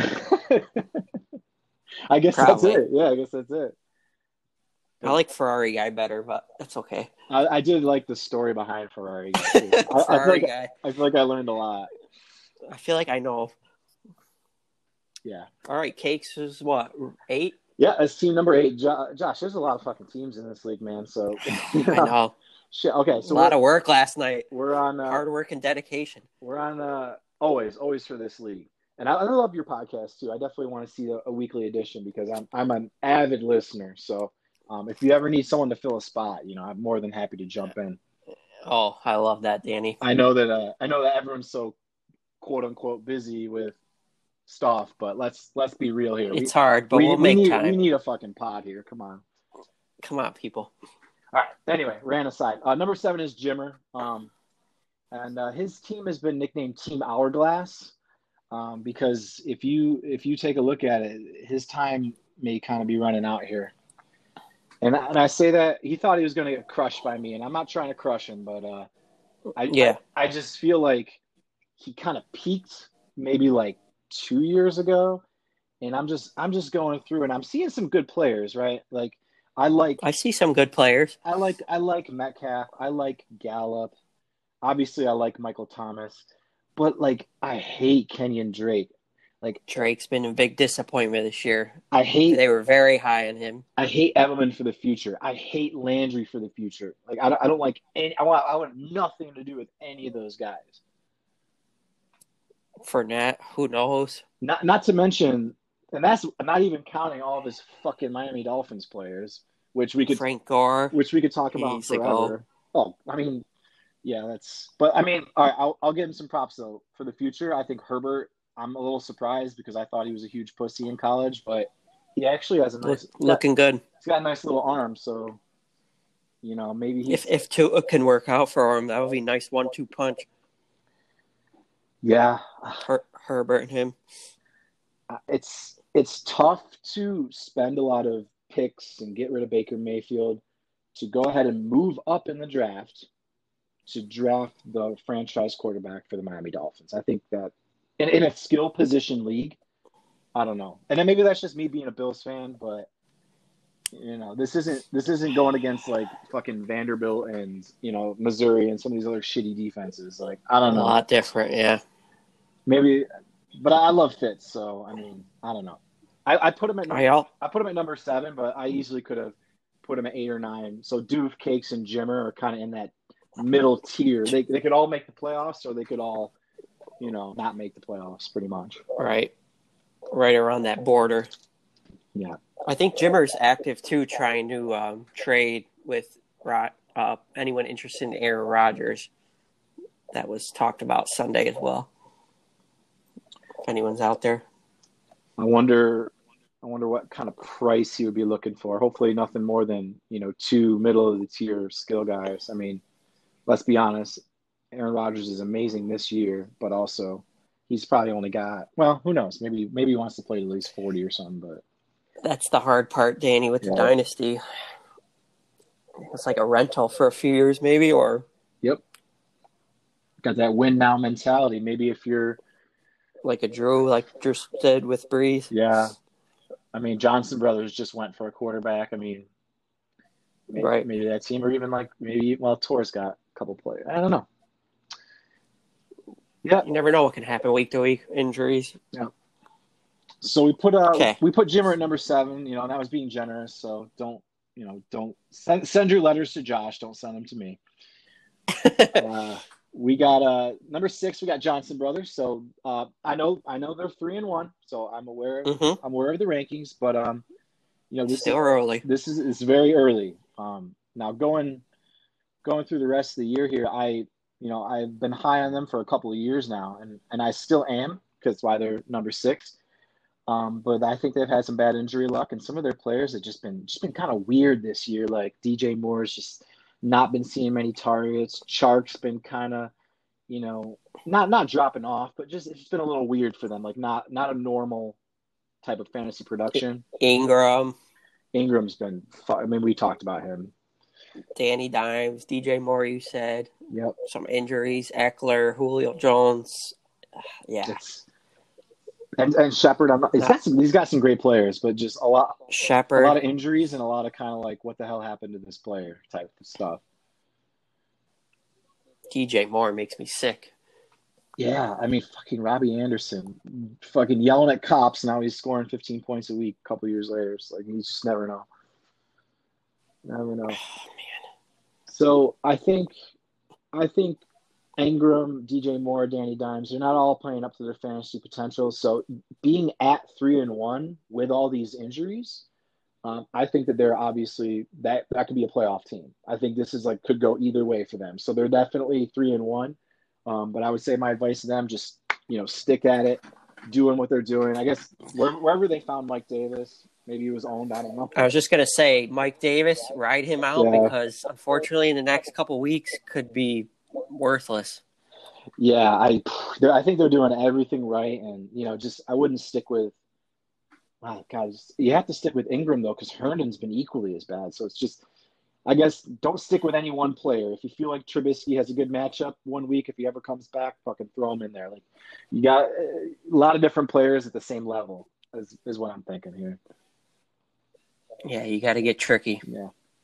S4: I guess
S3: Probably.
S4: that's it. Yeah, I guess that's it.
S3: I like Ferrari guy better, but that's okay.
S4: I did like the story behind Ferrari. Too.
S3: Ferrari guy.
S4: I feel like I learned a lot.
S3: I feel like I know.
S4: Yeah.
S3: All right, Cakes is what, 8?
S4: Yeah, as team number 8. Josh, there's a lot of fucking teams in this league, man. So
S3: I know.
S4: shit. Okay, so
S3: a lot of work last night.
S4: We're on
S3: hard work and dedication.
S4: We're on always for this league. And I love your podcast too. I definitely want to see a weekly edition because I'm an avid listener. So if you ever need someone to fill a spot, I'm more than happy to jump in.
S3: Oh, I love that, Danny.
S4: I know that everyone's so quote unquote busy with stuff, but let's be real here.
S3: It's hard, but we'll make time.
S4: We need a fucking pod here. Come on,
S3: people.
S4: All right. Anyway, ran aside. Number 7 is Jimmer, and his team has been nicknamed Team Hourglass because if you take a look at it, his time may kind of be running out here. And I say that he thought he was going to get crushed by me, and I'm not trying to crush him, but I just feel like he kind of peaked maybe like 2 years ago, and I'm just going through and I'm seeing some good players, right? Like I
S3: see some good players.
S4: I like Metcalf, I like Gallup, obviously I like Michael Thomas, but like I hate Kenyon Drake. Like
S3: Drake's been a big disappointment this year.
S4: They
S3: were very high on him.
S4: I hate Edelman for the future. I hate Landry for the future. Like I don't like any. I want nothing to do with any of those guys.
S3: Fournette, who knows?
S4: Not to mention, and that's not even counting all of his fucking Miami Dolphins players, which we could
S3: Frank Gore,
S4: which we could talk about forever. Oh, I mean, yeah, all right. I'll give him some props though for the future. I think Herbert. I'm a little surprised because I thought he was a huge pussy in college, but he actually has a nice
S3: looking good.
S4: He's got a nice little arm, so maybe
S3: if Tua can work out for him, that would be a nice 1-2 punch.
S4: Yeah,
S3: Herbert and him.
S4: It's tough to spend a lot of picks and get rid of Baker Mayfield to go ahead and move up in the draft to draft the franchise quarterback for the Miami Dolphins. I think that. In a skill position league, I don't know. And then maybe that's just me being a Bills fan, but this isn't going against like fucking Vanderbilt and Missouri and some of these other shitty defenses. Like I don't know.
S3: A lot different, yeah.
S4: Maybe, but I love Fitz, so I mean I don't know. I put him at number 7, but I easily could have put him at 8 or 9. So Doof, Cakes, and Jimmer are kind of in that middle tier. They could all make the playoffs, or they could all. Not make the playoffs pretty much.
S3: Right around that border.
S4: Yeah.
S3: I think Jimmer's active too, trying to trade with anyone interested in Aaron Rodgers. That was talked about Sunday as well. If anyone's out there.
S4: I wonder what kind of price he would be looking for. Hopefully nothing more than, 2 middle of the tier skill guys. I mean, let's be honest. Aaron Rodgers is amazing this year, but also he's probably only got, well, who knows? Maybe he wants to play at least 40 or something, but
S3: that's the hard part, Danny, with the dynasty. It's like a rental for a few years maybe, or
S4: Yep. Got that win now mentality. Maybe if you're
S3: like Drew said with Breeze.
S4: Yeah. I mean, Johnson Brothers just went for a quarterback. I mean, maybe that team, or even Torres got a couple players. I don't know. Yeah,
S3: you never know what can happen week to week. Injuries.
S4: Yeah. So we put Jimmer at number 7. And that was being generous. So don't don't send your letters to Josh. Don't send them to me. We got number 6. We got Johnson Brothers. So I know they're 3-1. So I'm aware of the rankings, but this
S3: still early.
S4: It's very early. Now going through the rest of the year here, I've been high on them for a couple of years now, and I still am, because that's why they're number 6. But I think they've had some bad injury luck, and some of their players have just been kind of weird this year. Like DJ Moore's just not been seeing many targets. Chark's been kind of, not dropping off, but it's been a little weird for them. Like not a normal type of fantasy production.
S3: Ingram's
S4: been. I mean, we talked about him.
S3: Danny Dimes, DJ Moore, you said.
S4: Yep.
S3: Some injuries. Eckler, Julio Jones. Yeah.
S4: And Shepard, he's got some great players, but just a lot of injuries and a lot of kind of like, what the hell happened to this player type of stuff.
S3: DJ Moore makes me sick.
S4: Yeah, I mean, fucking Robbie Anderson, fucking yelling at cops. Now he's scoring 15 points a week a couple years later. It's like, you just never know. Never know. Oh, man. So I think Ingram, DJ Moore, Danny Dimes, they're not all playing up to their fantasy potential. So being at 3-1 with all these injuries, I think that they're obviously that could be a playoff team. I think this is could go either way for them. So they're definitely 3-1. But I would say my advice to them, just, stick at it, doing what they're doing. I guess wherever they found Mike Davis, maybe he was owned. I don't know.
S3: I was just going to say, Mike Davis, ride him out because unfortunately in the next couple of weeks could be worthless.
S4: Yeah, I think they're doing everything right, and I wouldn't stick with. Wow, guys, you have to stick with Ingram though, because Herndon's been equally as bad. So it's just, I guess, don't stick with any one player. If you feel like Trubisky has a good matchup one week, if he ever comes back, fucking throw him in there. Like, you got a lot of different players at the same level. Is what I'm thinking here.
S3: Yeah, you got to get tricky.
S4: Yeah.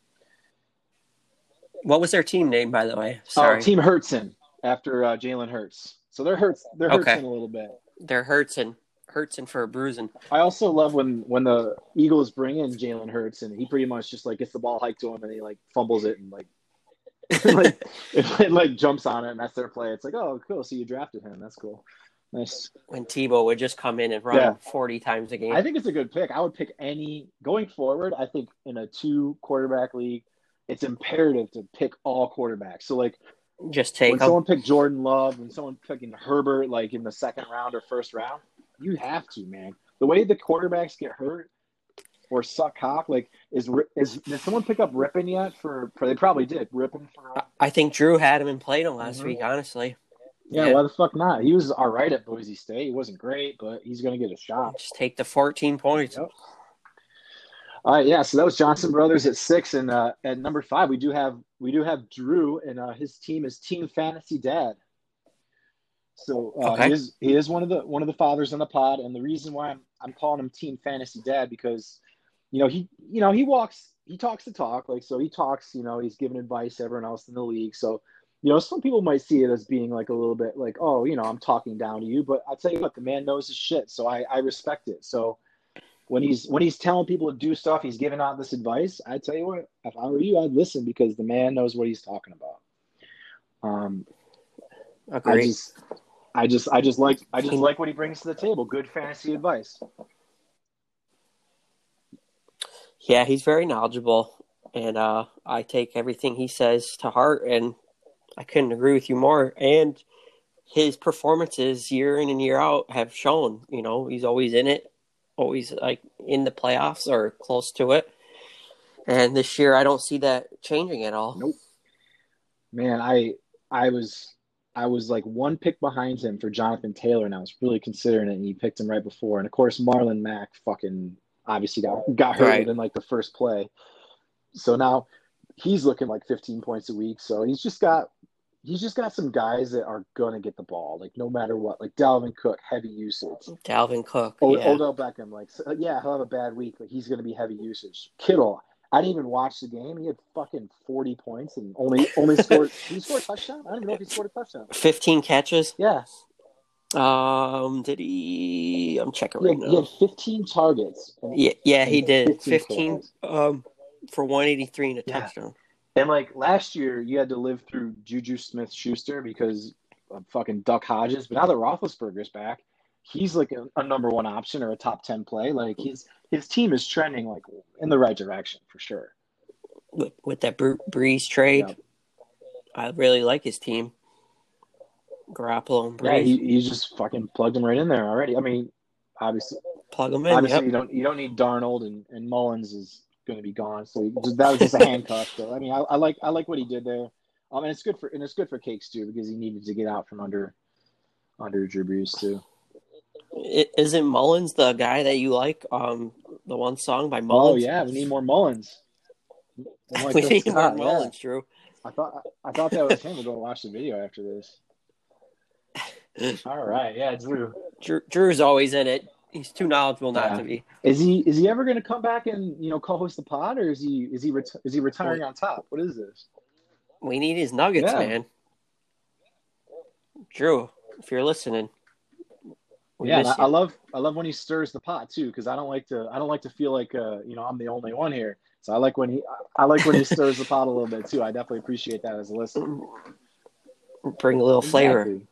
S3: What was their team name, by the way? Sorry.
S4: Team Hurtson, after Jalen Hurts. So they're Hurtson a little bit.
S3: They're Hurtson for a bruising.
S4: I also love when the Eagles bring in Jalen Hurts, and he pretty much just gets the ball hiked to him, and he fumbles it and it jumps on it, and that's their play. It's like, oh, cool. So you drafted him. That's cool. Nice.
S3: When Tebow would just come in and run 40 times a game.
S4: I think it's a good pick. I would pick going forward. I think in a 2-quarterback league, it's imperative to pick all quarterbacks. So
S3: just take
S4: when someone picked Jordan Love, when someone picking Herbert in the second round or first round, you have to, man. The way the quarterbacks get hurt or suck cock, did someone pick up Rippon yet? They probably did. Rippon for.
S3: I think Drew had him and played him last week. Honestly.
S4: Yeah, why the fuck not? He was all right at Boise State. He wasn't great, but he's going to get a shot.
S3: Just take the 14 points.
S4: Yep. All right, yeah. So that was Johnson Brothers at 6, and at number 5 we do have Drew, and his team is Team Fantasy Dad. So he is one of the fathers on the pod, and the reason why I'm calling him Team Fantasy Dad because he talks the talk, so he talks, he's giving advice to everyone else in the league. So some people might see it as being a little bit I'm talking down to you, but I'll tell you what, the man knows his shit, so I respect it. So when he's telling people to do stuff, he's giving out this advice. I tell you what, if I were you, I'd listen because the man knows what he's talking about.
S3: Agreed.
S4: I just like what he brings to the table. Good fantasy advice.
S3: Yeah, he's very knowledgeable, and I take everything he says to heart, and I couldn't agree with you more. And his performances year in and year out have shown, he's always in it, always in the playoffs or close to it. And this year, I don't see that changing at all.
S4: Nope. Man, I was one pick behind him for Jonathan Taylor, and I was really considering it, and he picked him right before. And of course, Marlon Mack fucking obviously got hurt in the first play. So now he's looking 15 points a week. So he's just got some guys that are gonna get the ball, no matter what. Dalvin Cook, heavy usage.
S3: Dalvin Cook,
S4: Odell Beckham, he'll have a bad week, but he's gonna be heavy usage. Kittle, I didn't even watch the game. He had fucking 40 points and only scored. Did he score a touchdown? I don't even know if he scored a touchdown.
S3: 15 catches.
S4: Yeah.
S3: Did he? I'm checking right now.
S4: He had 15 targets.
S3: Yeah, he did. 15. for 183 and a
S4: Yeah.
S3: touchdown.
S4: And like last year, you had to live through Juju Smith-Schuster because of fucking Duck Hodges. But now that Roethlisberger's back, he's like a number one option or a top 10 play. Like his team is trending like in the right direction for sure.
S3: With that Breeze trade,
S4: Yep.
S3: I really like his team. Garoppolo and
S4: Yeah,
S3: Breeze.
S4: he just fucking plugged him right in there already. I mean, obviously
S3: Plug them in. Yep.
S4: you don't need Darnold and Mullins is going to be gone. So that was just a handcuff. So I mean, I like what he did there. And it's good for Cakes too because he needed to get out from under Drew Brees too.
S3: Isn't Mullins the guy that you like? The one song by Mullins.
S4: Oh yeah, we need more Mullins. Like
S3: we need more
S4: Scott,
S3: Mullins,
S4: yeah.
S3: Drew.
S4: I thought that was him. We'll go watch the video after this. All right, yeah, Drew.
S3: Drew's always in it. He's too knowledgeable not to be.
S4: Is he ever going to come back and co-host the pod, or is he retiring on top? What is this?
S3: We need his nuggets, man. Drew, if you're listening,
S4: I love when he stirs the pot too, because I don't like to feel like I'm the only one here. So I like when he stirs the pot a little bit too. I definitely appreciate that as a listener.
S3: Bring a little flavor.
S4: Exactly.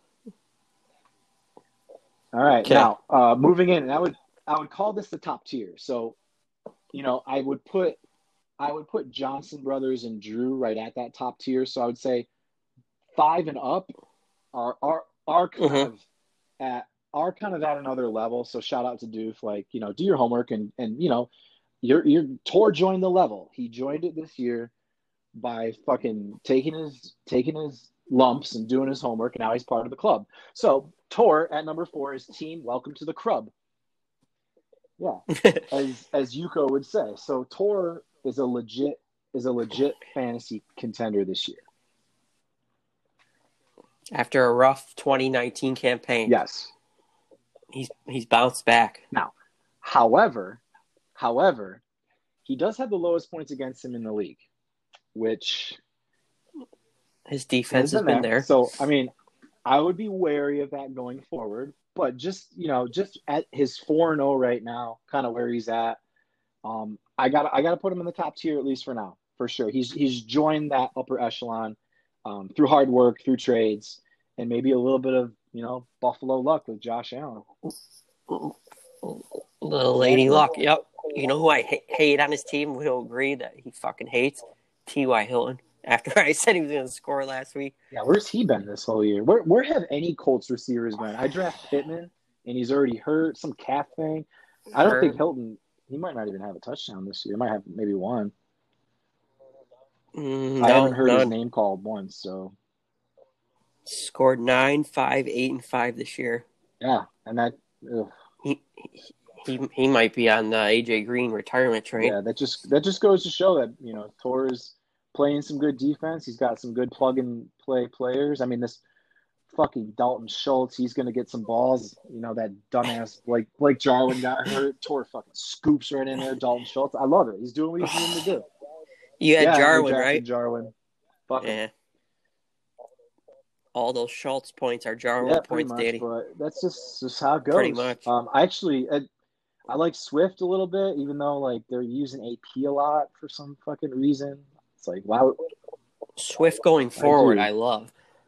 S4: All right, now moving in, I would call this the top tier. So, I would put Johnson Brothers and Drew right at that top tier. So I would say 5 and up are kind of at another level. So shout out to Doof, like do your homework and your Tor joined the level. He joined it this year by fucking taking his lumps and doing his homework, and now he's part of the club. So Tor at number 4 is team welcome to the crub. Yeah, as Yuko would say. So Tor is a legit fantasy contender this year.
S3: After a rough 2019 campaign,
S4: yes,
S3: he's bounced back.
S4: Now, however, he does have the lowest points against him in the league, which
S3: his defense has been there.
S4: So I mean, I would be wary of that going forward. But just at his 4-0 right now, kind of where he's at, I gotta put him in the top tier at least for now, for sure. He's joined that upper echelon through hard work, through trades, and maybe a little bit of Buffalo luck with Josh Allen.
S3: Little lady luck. Yep. You know who I hate on his team? We'll agree that he fucking hates T.Y. Hilton. After I said he was going to score last week.
S4: Yeah, where's he been this whole year? Where have any Colts receivers been? I draft Pittman, and he's already hurt, some calf thing. I don't think Hilton, he might not even have a touchdown this year. He might have maybe one. I haven't heard his name called once, so.
S3: Scored 9, 5, 8, and 5 this year.
S4: Yeah, and that. Ugh.
S3: He might be on the A.J. Green retirement train.
S4: Yeah, that just goes to show that, Tor's playing some good defense. He's got some good plug-and-play players. I mean, this fucking Dalton Schultz, he's going to get some balls. That dumbass Blake Jarwin got hurt. Tor fucking scoops right in there. Dalton Schultz. I love it. He's doing what he's needing to do.
S3: You had Jarwin, right?
S4: Jarwin. Fuck
S3: yeah. All those Schultz points are Jarwin points,
S4: much,
S3: Daddy.
S4: But that's just how it goes.
S3: Pretty much.
S4: I like Swift a little bit, even though they're using AP a lot for some fucking reason. It's like, wow.
S3: Swift going forward, I love.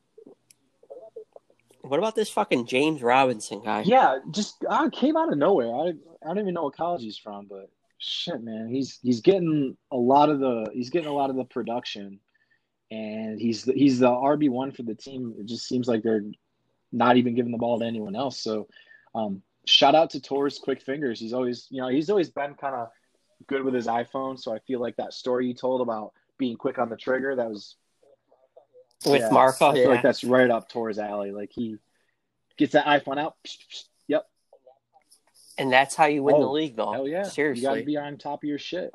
S3: What about this fucking James Robinson guy?
S4: Yeah, just came out of nowhere. I don't even know what college he's from, but shit, man, he's getting a lot of the production, and he's the RB1 for the team. It just seems like they're not even giving the ball to anyone else. So, shout out to Tor's quick fingers. He's always been kind of good with his iPhone. So I feel like that story you told about being quick on the trigger, that was
S3: with Marco.
S4: I feel like that's right up Tor's alley. Like he gets that iPhone out. Yep.
S3: And that's how you win the league, though.
S4: Hell yeah.
S3: Seriously.
S4: You got to be on top of your shit.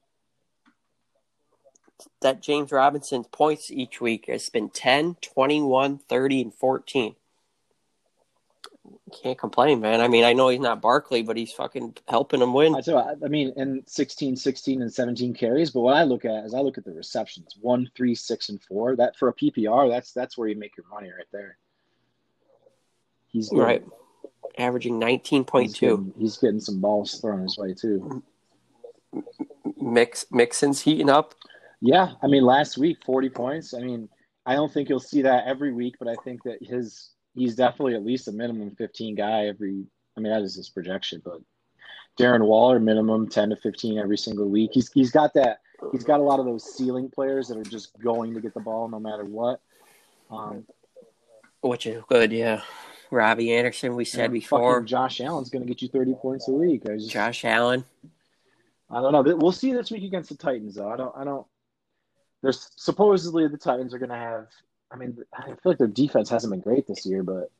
S3: That James Robinson's points each week has been 10, 21, 30, and 14. Can't complain, man. I mean, I know he's not Barkley, but he's fucking helping him win.
S4: I mean, and 16, and 17 carries. But what I look at the receptions, 1, 3, 6, and 4. That for a PPR, that's where you make your money right there. He's
S3: right, averaging 19.2.
S4: He's getting some balls thrown his way too.
S3: Mixon's heating up.
S4: Yeah, I mean, last week 40 points. I mean, I don't think you'll see that every week, but I think that he's definitely at least a minimum 15 guy every. I mean, that is his projection, but Darren Waller minimum 10 to 15 every single week. He's got that. He's got a lot of those ceiling players that are just going to get the ball no matter what.
S3: Which is good, yeah. Robbie Anderson, we said before.
S4: Josh Allen's going to get you 30 points a week.
S3: Josh Allen.
S4: I don't know. We'll see this week against the Titans, though. I don't. There's supposedly the Titans are going to have. I mean, I feel like their defense hasn't been great this year, but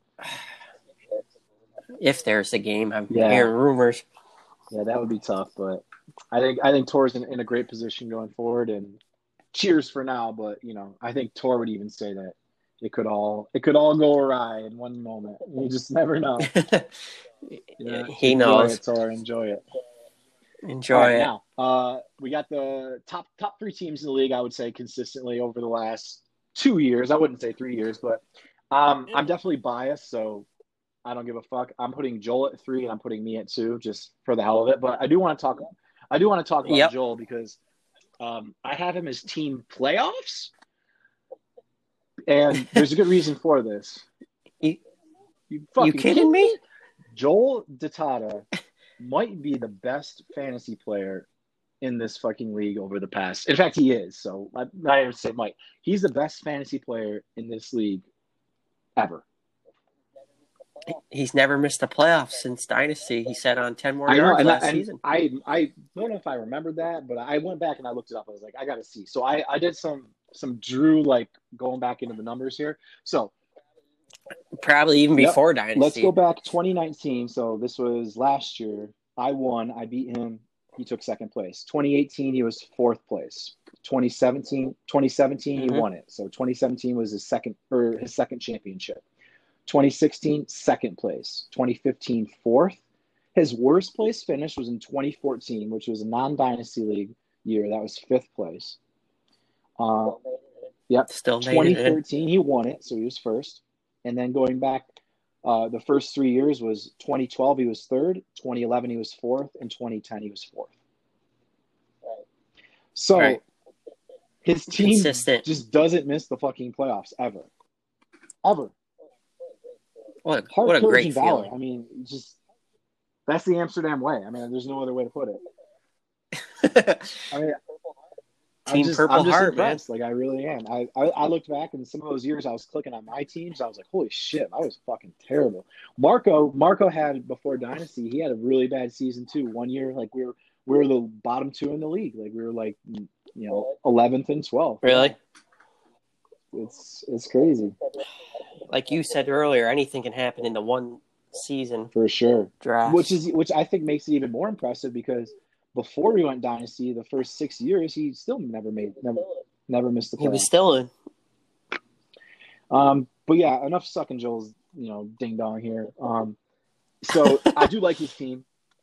S3: if there's a game, I'm hearing rumors.
S4: Yeah, that would be tough, but I think Tor's in a great position going forward. And cheers for now, but I think Tor would even say that it could all go awry in one moment. You just never know.
S3: He knows.
S4: Enjoy it.
S3: Enjoy it.
S4: Now, we got the top 3 teams in the league, I would say, consistently over the last 2 years. I wouldn't say 3 years, but I'm definitely biased, so I don't give a fuck. I'm putting Joel at 3, and I'm putting me at 2, just for the hell of it. But I do want to talk about Joel because I have him as team playoffs, and there's a good reason for this.
S3: You kidding me?
S4: Joel Ditata might be the best fantasy player in this fucking league over the past. In fact, he is. So I even say might. He's the best fantasy player in this league ever.
S3: He's never missed a playoff since Dynasty. He said on 10 more yards last season.
S4: I don't know if I remembered that, but I went back and I looked it up. I was like, I got to see. So I did some Drew, like, going back into the numbers here. So
S3: probably even before Dynasty.
S4: Let's go back 2019. So this was last year. I won. I beat him. He took second place. 2018, he was fourth place. 2017, he won it. So 2017 was his second championship. 2016, second place. 2015, fourth. His worst place finish was in 2014, which was a non-dynasty league year. That was fifth place.
S3: Still
S4: 2013, he won it, so he was first. And then going back, the first 3 years was 2012, he was third. 2011, he was fourth. And 2010, he was fourth. So his team just doesn't miss the fucking playoffs ever. Ever.
S3: What a great feeling.
S4: I mean, that's the Amsterdam way. I mean, there's no other way to put it. I mean,
S3: Team Purple Heart, man.
S4: Like, I really am. I looked back, and some of those years I was clicking on my teams. I was like, holy shit, I was fucking terrible. Marco had, before Dynasty, he had a really bad season too. 1 year, like, we were the bottom 2 in the league. Like, we were like, 11th and 12th.
S3: Really?
S4: It's crazy.
S3: Like you said earlier, anything can happen in the one season
S4: for sure.
S3: Draft,
S4: which I think makes it even more impressive because before we went Dynasty, the first 6 years, he still never missed the playoffs.
S3: He was still in.
S4: But yeah, enough sucking Joel's ding dong here. So I do like his team.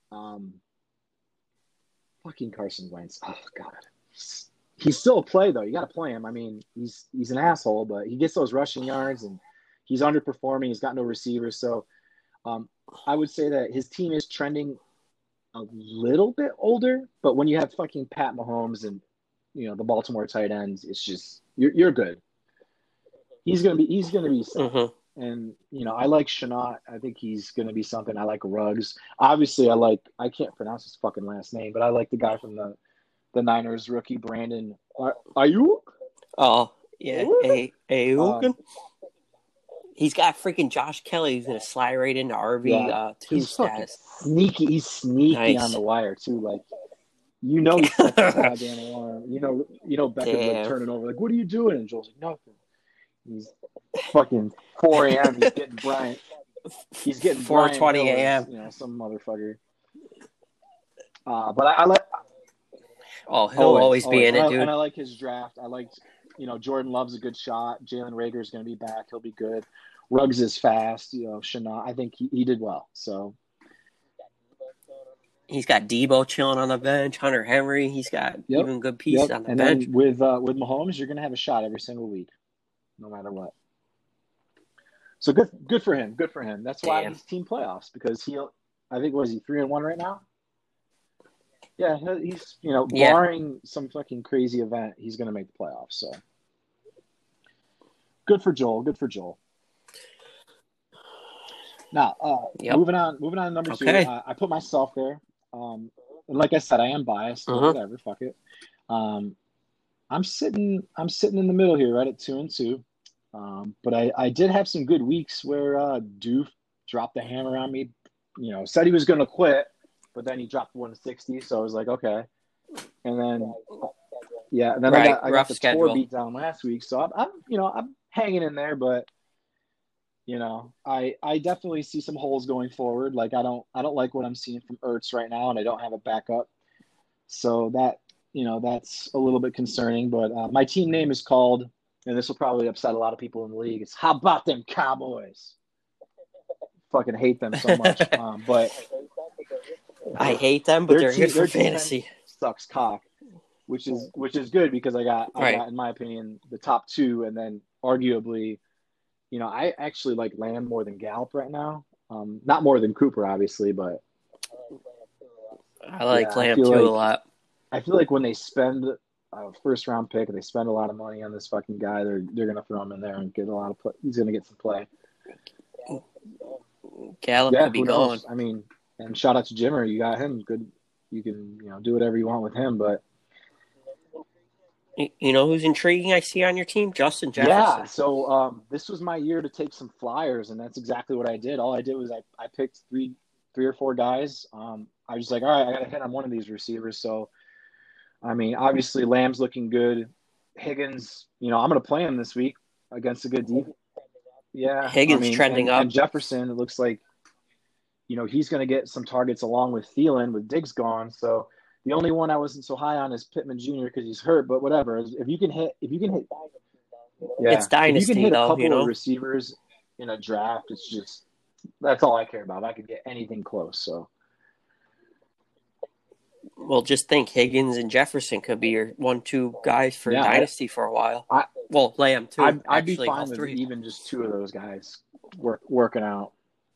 S4: Fucking Carson Wentz. Oh God. He's still a play, though. You got to play him. I mean, he's an asshole, but he gets those rushing yards, and he's underperforming. He's got no receivers. So I would say that his team is trending a little bit older, but when you have fucking Pat Mahomes and, the Baltimore tight ends, it's just you're good. He's gonna be set.
S3: Mm-hmm.
S4: And, I like Shenault. I think he's going to be something. I like Ruggs. Obviously, I can't pronounce his fucking last name, but I like the guy from the Niners rookie, Brandon Ayuk.
S3: Oh, yeah. Ayuk. He's got freaking Josh Kelly who's going to slide right into RB2 status.
S4: Sneaky. He's sneaky on the wire, too. Like, he's got the goddamn alarm. Beckham like turning over. Like, what are you doing? And Joel's like, nothing. He's fucking 4 a.m. He's getting Bryant. He's getting
S3: 4:20 a.m.
S4: Some motherfucker. But I like.
S3: Oh, he'll always be in it, dude.
S4: And I like his draft. I liked, Jordan Love's a good shot. Jalen Reagor's going to be back. He'll be good. Ruggs is fast. Shenault. I think he did well. So
S3: he's got Debo chilling on the bench. Hunter Henry. He's got even good pieces on the bench.
S4: Then with Mahomes, you're going to have a shot every single week, no matter what. So good for him. Good for him. That's why he's team playoffs because I think, what is he, 3-1 right now? Yeah, he's
S3: Yeah.
S4: barring some fucking crazy event, he's gonna make the playoffs. So good for Joel. Good for Joel. Now,
S3: Yep.
S4: moving on to number two.
S3: Okay.
S4: I put myself there. And like I said, I am biased, but whatever. Fuck it. I'm sitting in the middle here, right at 2-2. But I did have some good weeks where Doof dropped the hammer on me. Said he was going to quit, but then he dropped 160. So I was like, okay. And then, I got the
S3: schedule.
S4: Tour beat down last week. So I'm hanging in there, but I definitely see some holes going forward. Like I don't like what I'm seeing from Ertz right now, and I don't have a backup. So that that's a little bit concerning. But my team name is called, and this will probably upset a lot of people in the league. It's How About Them Cowboys? Fucking hate them so much. But
S3: I hate them, but they're good for
S4: their
S3: fantasy.
S4: Sucks cock, which is good because I got, in my opinion, the top two, and then arguably, I actually like Lamb more than Gallup right now. Not more than Cooper, obviously, but
S3: I like Lamb too a lot.
S4: I feel like when they spend a first round pick and they spend a lot of money on this fucking guy, they're gonna throw him in there and get a lot of play. He's gonna get some play.
S3: Gallup could be gone.
S4: I mean, and shout out to Jimmer, you got him good. You can do whatever you want with him, but
S3: you know who's intriguing? I see on your team, Justin Jefferson.
S4: Yeah, so this was my year to take some flyers, and that's exactly what I did. All I did was I picked three or four guys. I was like, all right, I got to hit on one of these receivers. So, I mean, obviously Lamb's looking good. Higgins, I'm going to play him this week against a good defense. Yeah,
S3: Higgins trending up.
S4: And Jefferson, it looks like, he's going to get some targets along with Thielen with Diggs gone. So the only one I wasn't so high on is Pittman Jr. because he's hurt. But whatever, if you can hit,
S3: it's dynasty.
S4: If you can hit a couple of receivers in a draft, it's just that's all I care about. I could get anything close. So.
S3: Well, just think Higgins and Jefferson could be your 1-2 guys for dynasty for a while. Lamb too.
S4: I'd be fine with even just two of those guys working out.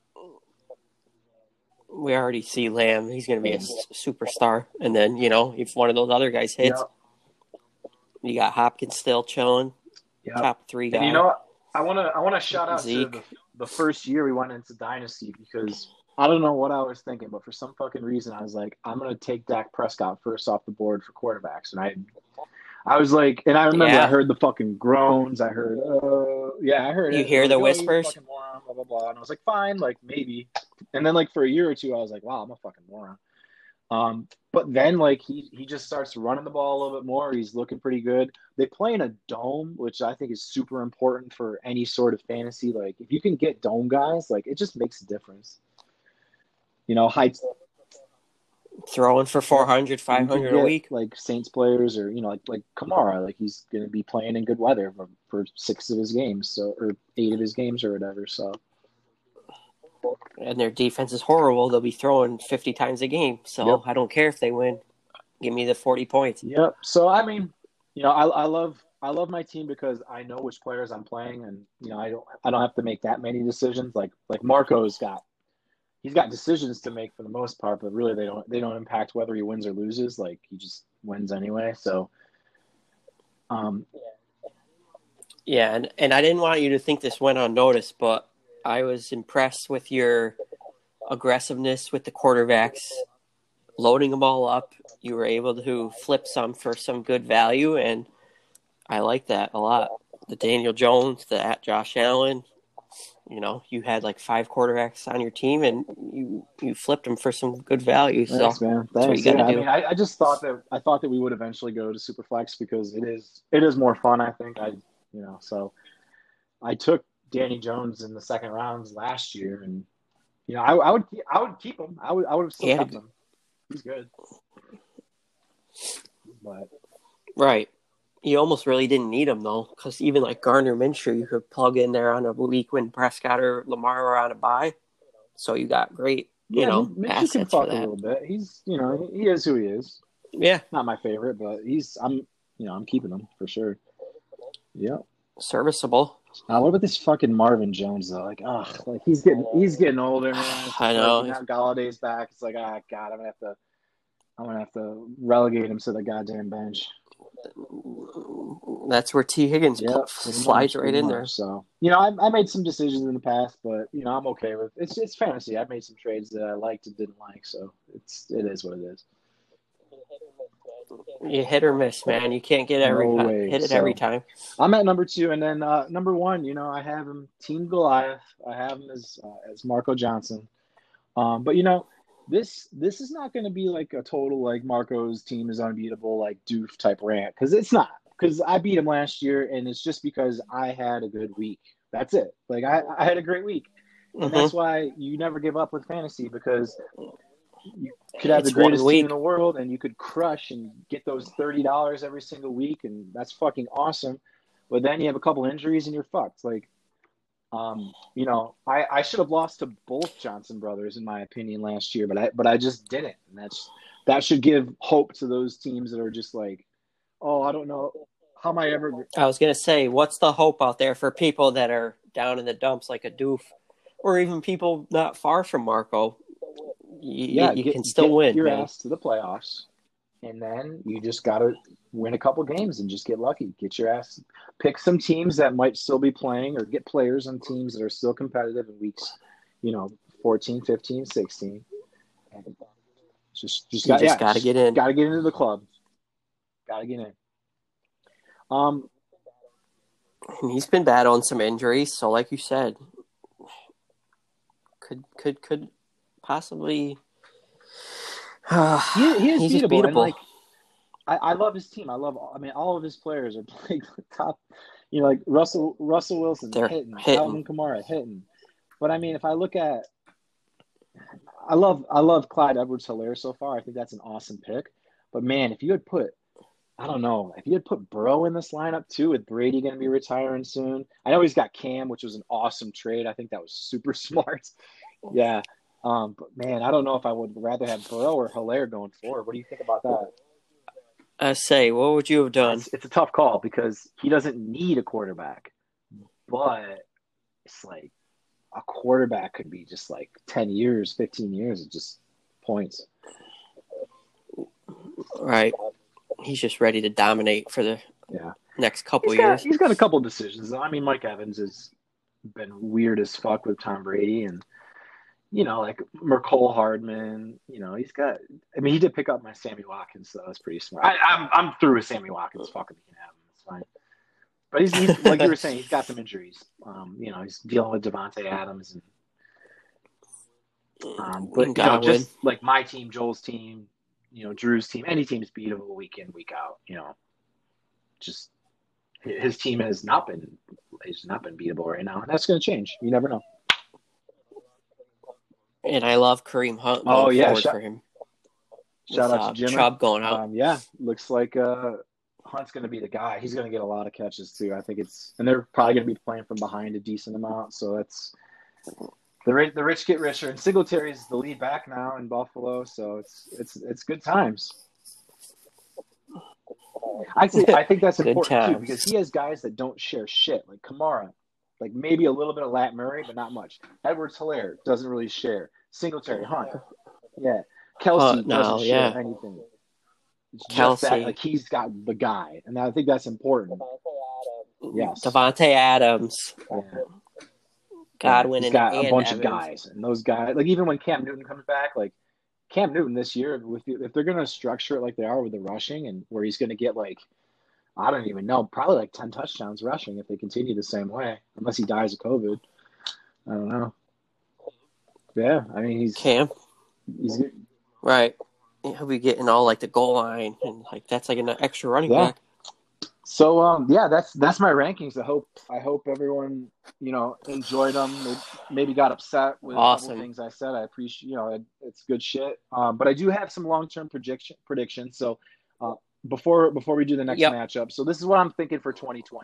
S3: We already see Lamb. He's going to be a superstar. And then, if one of those other guys hits, you got Hopkins still chilling. Top 3 guy.
S4: And I want to shout out Zeke. To the first year we went into dynasty because I don't know what I was thinking, but for some fucking reason I was like, I'm going to take Dak Prescott first off the board for quarterbacks. And I was like, and I remember I heard the fucking groans. I heard, I heard
S3: you hear the whispers?
S4: Fucking moron, blah, blah, blah. And I was like, fine, like maybe. And then like for a year or two, I was like, wow, I'm a fucking moron. But then like he just starts running the ball a little bit more. He's looking pretty good. They play in a dome, which I think is super important for any sort of fantasy. Like if you can get dome guys, like it just makes a difference. Heights
S3: throwing for 400, 500 a week,
S4: like Saints players, or like Kamara, like he's going to be playing in good weather for 6 of his games, so or 8 of his games or whatever. So,
S3: and their defense is horrible. They'll be throwing 50 times a game. So I don't care if they win. Give me the 40 points.
S4: Yep. So I mean, I love my team because I know which players I'm playing, and I don't have to make that many decisions. Like Marco's he's got decisions to make for the most part, but really they don't impact whether he wins or loses. Like he just wins anyway. So,
S3: and I didn't want you to think this went unnoticed, but I was impressed with your aggressiveness with the quarterbacks, loading them all up. You were able to flip some for some good value, and I like that a lot. The Daniel Jones, the Josh Allen. You had like 5 quarterbacks on your team, and you flipped them for some good value.
S4: Thanks,
S3: so
S4: man.
S3: That's what you got to do.
S4: I mean, I just thought that we would eventually go to Superflex because it is more fun. I think so I took Danny Jones in the second rounds last year, and I would keep him. I would have still kept him. He's good, but
S3: right. You almost really didn't need him, though, because even like Gardner Minshew, you could plug in there on a week when Prescott or Lamar are on a bye. So you got great, assets
S4: can
S3: for
S4: fuck
S3: that.
S4: a little bit. He's, he is who he is.
S3: Yeah.
S4: Not my favorite, but I'm keeping him for sure. Yep.
S3: Serviceable.
S4: What about this fucking Marvin Jones, though? Like, he's getting older, man.
S3: I know.
S4: Now Galladay's back. It's like, God, I'm going to have to I'm gonna have to relegate him to the goddamn bench.
S3: That's where T. Higgins slides right in there.
S4: So, I made some decisions in the past, but I'm okay with it. It's fantasy. I've made some trades that I liked and didn't like, so it is what it is.
S3: You hit or miss, man. You can't get hit it every time.
S4: I'm at number 2, and then number 1. I have him Team Goliath. I have him as Marco Johnson. But this is not going to be like a total like Marco's team is unbeatable like doof type rant, because it's not. Because I beat him last year, and it's just because I had a good week. That's it. Like I had a great week, and that's why you never give up with fantasy, because you could have the greatest team in the world, and you could crush and get those $30 every single week, and that's fucking awesome. But then you have a couple injuries, and you're fucked. Like, I should have lost to both Johnson brothers in my opinion last year, but I just didn't, and that should give hope to those teams that are just like, oh, I don't know, how am I ever?
S3: I was gonna say, what's the hope out there for people that are down in the dumps like a doof, or even people not far from Marco? You can still win.
S4: Your ass to the playoffs, and then you just gotta win a couple games and just get lucky. Get your ass, pick some teams that might still be playing, or get players on teams that are still competitive in weeks, 14, 15, 16. And just gotta get in. Gotta get into the club. Gotta get in.
S3: He's been battling some injuries, so like you said, could possibly.
S4: He is beatable. And like, I love his team. All of his players are playing top. Like Russell Wilson hitting, Alvin Kamara hitting. But if I look at, I love Clyde Edwards-Helaire so far. I think that's an awesome pick. But man, if you had put Burrow in this lineup too, with Brady going to be retiring soon. I know he's got Cam, which was an awesome trade. I think that was super smart. Yeah. But man, I don't know if I would rather have Burrow or Helaire going forward. What do you think about that?
S3: I say, what would you have done?
S4: It's a tough call because he doesn't need a quarterback, but it's like a quarterback could be just like 10 years, 15 years of just points.
S3: Right. He's just ready to dominate for the next couple years.
S4: He's got a couple decisions. Mike Evans has been weird as fuck with Tom Brady, and like Mecole Hardman. He's got. He did pick up my Sammy Watkins, so that's pretty smart. I'm through with Sammy Watkins. Fuck him, he can have him. It's fine. But he's like you were saying, he's got some injuries. He's dealing with Devontae Adams, and just like my team, Joel's team. Drew's team, any team's beatable week in, week out. Just his team has not been beatable right now, and that's going to change. You never know.
S3: And I love Kareem Hunt. For him.
S4: Shout out to Jimmy.
S3: Chubb going out.
S4: Looks like Hunt's going to be the guy. He's going to get a lot of catches too. I think and they're probably going to be playing from behind a decent amount. So that's. The rich get richer, and Singletary's the lead back now in Buffalo, so it's good times. I think that's important too, because he has guys that don't share shit, like Kamara, like maybe a little bit of Lat Murray, but not much. Edwards-Helaire doesn't really share. Singletary, Hunt, Kelsey doesn't share anything. It's just that, like, he's got the guy, and I think that's important. Yes,
S3: Devontae Adams.
S4: Yeah.
S3: Godwin
S4: he's got a bunch
S3: Evans.
S4: of guys, and those guys, like even when Cam Newton comes back, like Cam Newton this year, if they're going to structure it like they are with the rushing, and where he's going to get like, I don't even know, probably like 10 touchdowns rushing if they continue the same way, unless he dies of COVID. I don't know. Yeah, he's
S3: Cam.
S4: He's good.
S3: Right. He'll be getting all like the goal line, and like that's like an extra running back.
S4: So that's my rankings. I hope everyone enjoyed them. They maybe got upset with a couple things I said. I appreciate it's good shit. But I do have some long-term predictions. So before we do the next matchup, so this is what I'm thinking for 2020.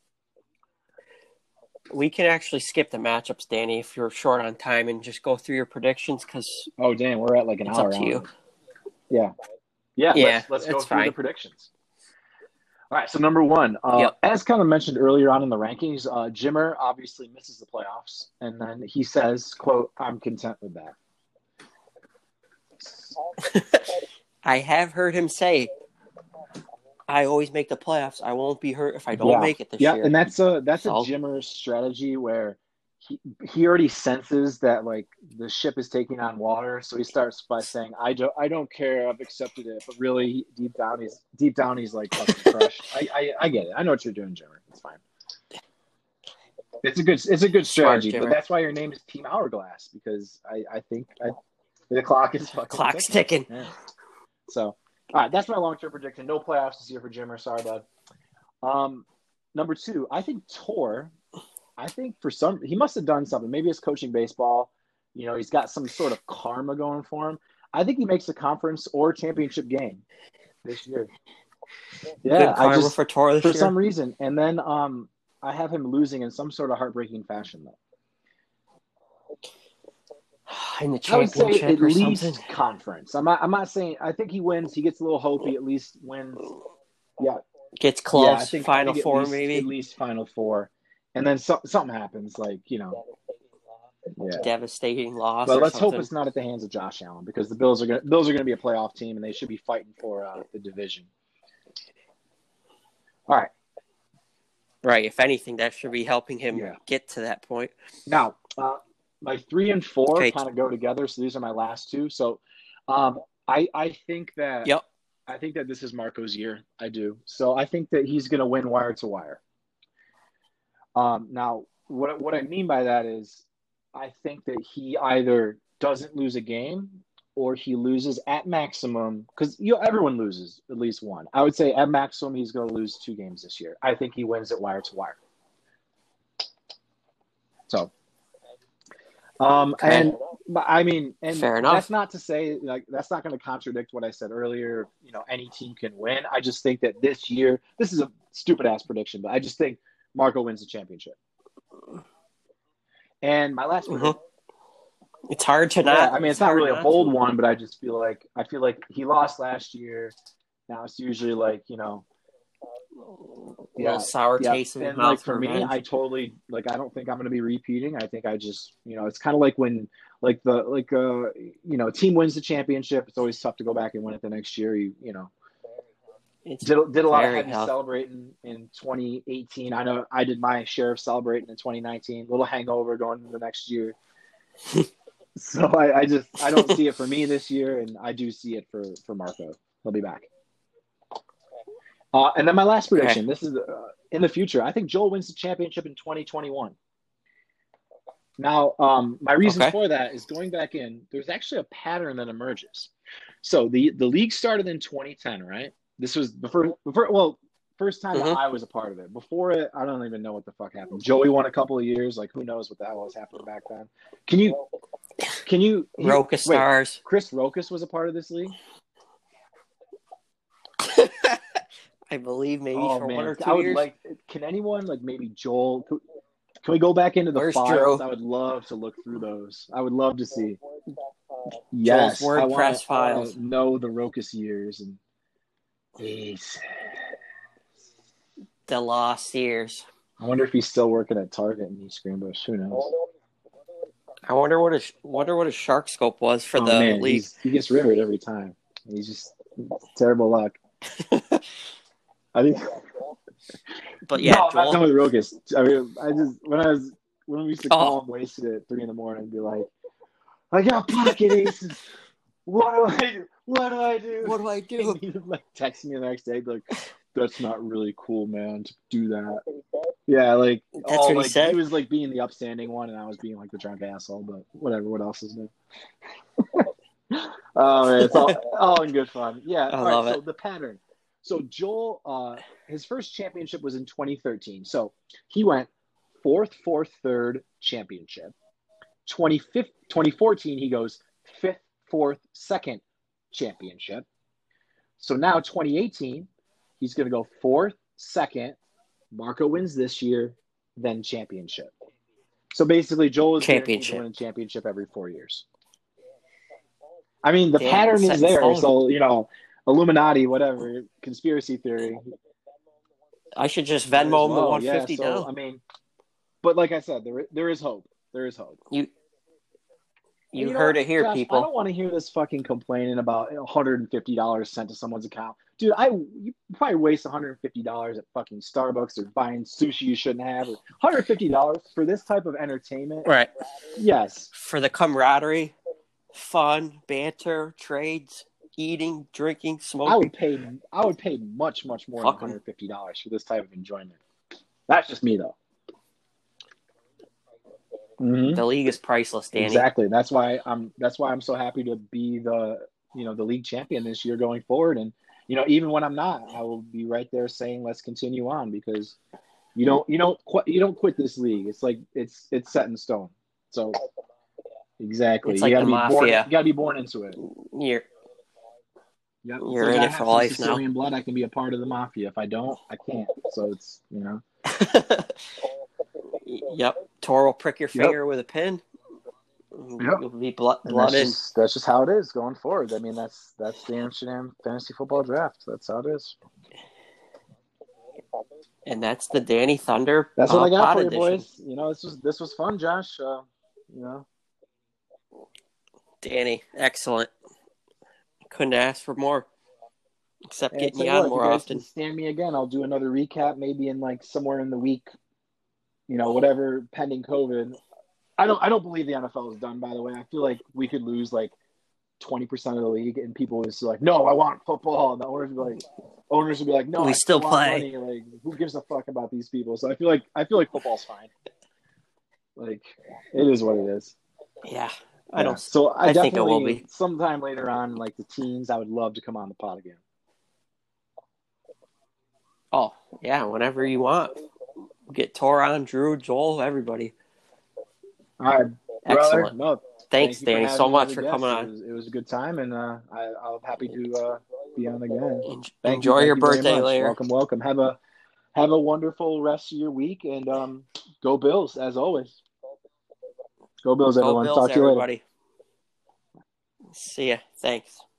S3: We can actually skip the matchups, Danny, if you're short on time, and just go through your predictions.
S4: Oh damn, we're at like an hour.
S3: It's up to you.
S4: Yeah. Let's go through the predictions. All right, so number one, as kind of mentioned earlier on in the rankings, Jimmer obviously misses the playoffs, and then he says, quote, "I'm content with that."
S3: I have heard him say, I always make the playoffs. I won't be hurt if I don't make it this year.
S4: Yeah, and that's a Jimmer's strategy where he already senses that like the ship is taking on water, so he starts by saying, I don't care, I've accepted it, but really deep down he's like fucking crushed. I get it. I know what you're doing, Jimmer. It's fine. It's a good strategy,
S3: Smart,
S4: but that's why your name is Team Hourglass, because I think the clock is fucking
S3: Clock's ticking.
S4: Yeah. So, all right, that's my long-term prediction. No playoffs this year for Jimmer. Sorry, bud. Number 2, I think Tor. I think he must have done something. Maybe it's coaching baseball. You know, he's got some sort of karma going for him. I think he makes the conference or championship game this year. Yeah,
S3: Good karma for Tor this year.
S4: For some reason. And then I have him losing in some sort of heartbreaking fashion, though.
S3: In the championship,
S4: I would say at
S3: or
S4: least
S3: something.
S4: conference. I'm not saying. I think he wins. He gets a little hope. He at least wins. Yeah,
S3: Gets close.
S4: Yeah, I think
S3: Final Four,
S4: at least,
S3: maybe.
S4: At least Final Four, and then something happens, like Yeah.
S3: Devastating loss.
S4: But
S3: or
S4: let's
S3: something.
S4: hope it's not at the hands of Josh Allen, because the Bills are going to be a playoff team, and they should be fighting for the division. All right.
S3: Right. If anything, that should be helping him get to that point.
S4: Now, my 3 and 4
S3: Okay.
S4: kind of go together, so these are my last 2. So, I think that
S3: Yep.
S4: I think that this is Marco's year. I do. So I think that he's going to win wire to wire. Now, what I mean by that is, I think that he either doesn't lose a game or he loses at maximum, because everyone loses at least one. I would say at maximum he's going to lose 2 games this year. I think he wins it wire to wire. So, and
S3: Fair enough.
S4: That's not to say, like, that's not going to contradict what I said earlier. You know, any team can win. I just think that this year, this is a stupid ass prediction, but I just think Marco wins the championship. And my last prediction.
S3: It's hard to not.
S4: I mean, it's not really a bold one, but I feel like he lost last year. Now it's usually like,
S3: little sour taste in his
S4: and
S3: mouth.
S4: like for me, I totally I don't think I'm going to be repeating. I think I just it's kind of like when team wins the championship. It's always tough to go back and win it the next year. Did a lot of heavy celebrating in 2018. I know I did my share of celebrating in 2019. A little hangover going into the next year. So I don't see it for me this year, and I do see it for Marco. He'll be back. And then my last prediction. This is in the future. I think Joel wins the championship in 2021. Now, my reason for that is going back in. There's actually a pattern that emerges. So the league started in 2010, right? This was the first time that I was a part of it. Before it, I don't even know what the fuck happened. Joey won a couple of years. Like, who knows what the hell was happening back then? Can you
S3: Rokas Stars.
S4: Chris Rokas was a part of this league?
S3: I believe maybe for 1 or 2
S4: I would
S3: years.
S4: Can anyone, maybe Joel, can we go back into the files? I would love to look through those. I would love to see. Yes,
S3: Joel's WordPress files.
S4: Know the Rokas years and
S3: the lost years.
S4: I wonder if he's still working at Target in East Greenbush. Who knows?
S3: I wonder what a shark scope was for the league.
S4: He gets rivered every time. He's just terrible luck. I think.
S3: But yeah,
S4: no,
S3: Joel.
S4: I'm not with Rokas. I mean, when we used to call him wasted at 3 a.m, I'd be like, I got pocket aces. What do I do? What do I do? And he would text me the next day, like, that's not really cool, man, to do that. Yeah,
S3: that's what he said.
S4: He was being the upstanding one, and I was being the drunk asshole. But whatever. What else is new? Oh man, it's all in good fun. Yeah,
S3: I love it.
S4: So the pattern. So Joel, his first championship was in 2013. So he went 4th, 4th, 3rd championship. 2014, he goes 5th, 4th, 2nd championship. So now 2018, he's going to go 4th, 2nd. Marco wins this year, then championship. So basically, Joel is going to win a championship every 4 years. I mean, the pattern is there. So, Illuminati, whatever, conspiracy theory.
S3: I should just Venmo him the 150 down.
S4: I mean, but like I said, there is hope. There is hope.
S3: You
S4: know
S3: heard
S4: what,
S3: it here,
S4: Josh,
S3: people.
S4: I don't want to hear this fucking complaining about $150 sent to someone's account. Dude, you probably waste $150 at fucking Starbucks or buying sushi you shouldn't have. Or $150 for this type of entertainment.
S3: Right.
S4: Yes.
S3: For the camaraderie, fun, banter, trades, eating, drinking, smoking.
S4: I would pay much, much more
S3: Fuck
S4: than
S3: 'em.
S4: $150 for this type of enjoyment. That's just me though. Mhm.
S3: The league is priceless, Danny.
S4: Exactly. That's why I'm so happy to be the league champion this year going forward. And even when I'm not, I will be right there saying let's continue on, because you don't quit this league. It's like it's set in stone. So exactly.
S3: It's like
S4: you gotta
S3: the
S4: be
S3: mafia.
S4: born, you gotta be born into it.
S3: You're
S4: Yep.
S3: You're
S4: It's
S3: in
S4: I
S3: it
S4: have
S3: for
S4: some
S3: life now.
S4: Sicilian blood, I can be a part of the mafia. If I don't, I can't. So it's
S3: Yep. Tor will prick your
S4: Yep.
S3: finger with a pin.
S4: Yep.
S3: You'll be blood
S4: And
S3: in.
S4: that's just how it is going forward. I mean, that's the Amsterdam Fantasy Football Draft. That's how it is.
S3: And that's the Danny Thunder.
S4: That's what I got
S3: pod
S4: for you,
S3: edition.
S4: boys. This was fun, Josh.
S3: Danny, excellent. Couldn't ask for more. Except
S4: And
S3: getting
S4: tell
S3: you
S4: you
S3: on
S4: what, if
S3: more
S4: you guys
S3: often.
S4: can stand me again, I'll do another recap, maybe in like somewhere in the week. Whatever, pending COVID. I don't believe the NFL is done. By the way, I feel like we could lose like 20% of the league, and people would just like, "No, I want football." And the owners would be like, "No,
S3: We
S4: I
S3: still
S4: want
S3: play."
S4: money." Like, who gives a fuck about these people? So I feel like football's fine. Like, it is what it is.
S3: Yeah.
S4: So I
S3: think it will
S4: definitely
S3: be.
S4: sometime later on, like the teens, I would love to come on the pod again.
S3: Oh, yeah, whenever you want. Get Tor on, Drew, Joel, everybody.
S4: All right,
S3: Excellent.
S4: brother. No,
S3: Thanks,
S4: thank you for
S3: Danny,
S4: having
S3: so
S4: me
S3: much
S4: as a
S3: for
S4: guest.
S3: coming on.
S4: It was a good time, and I'm happy to be on again.
S3: Enjoy your birthday later.
S4: Welcome. Have a wonderful rest of your week, and go Bills as always. Go Bills,
S3: Go
S4: everyone.
S3: Bills,
S4: Talk to you later.
S3: everybody. See ya. Thanks.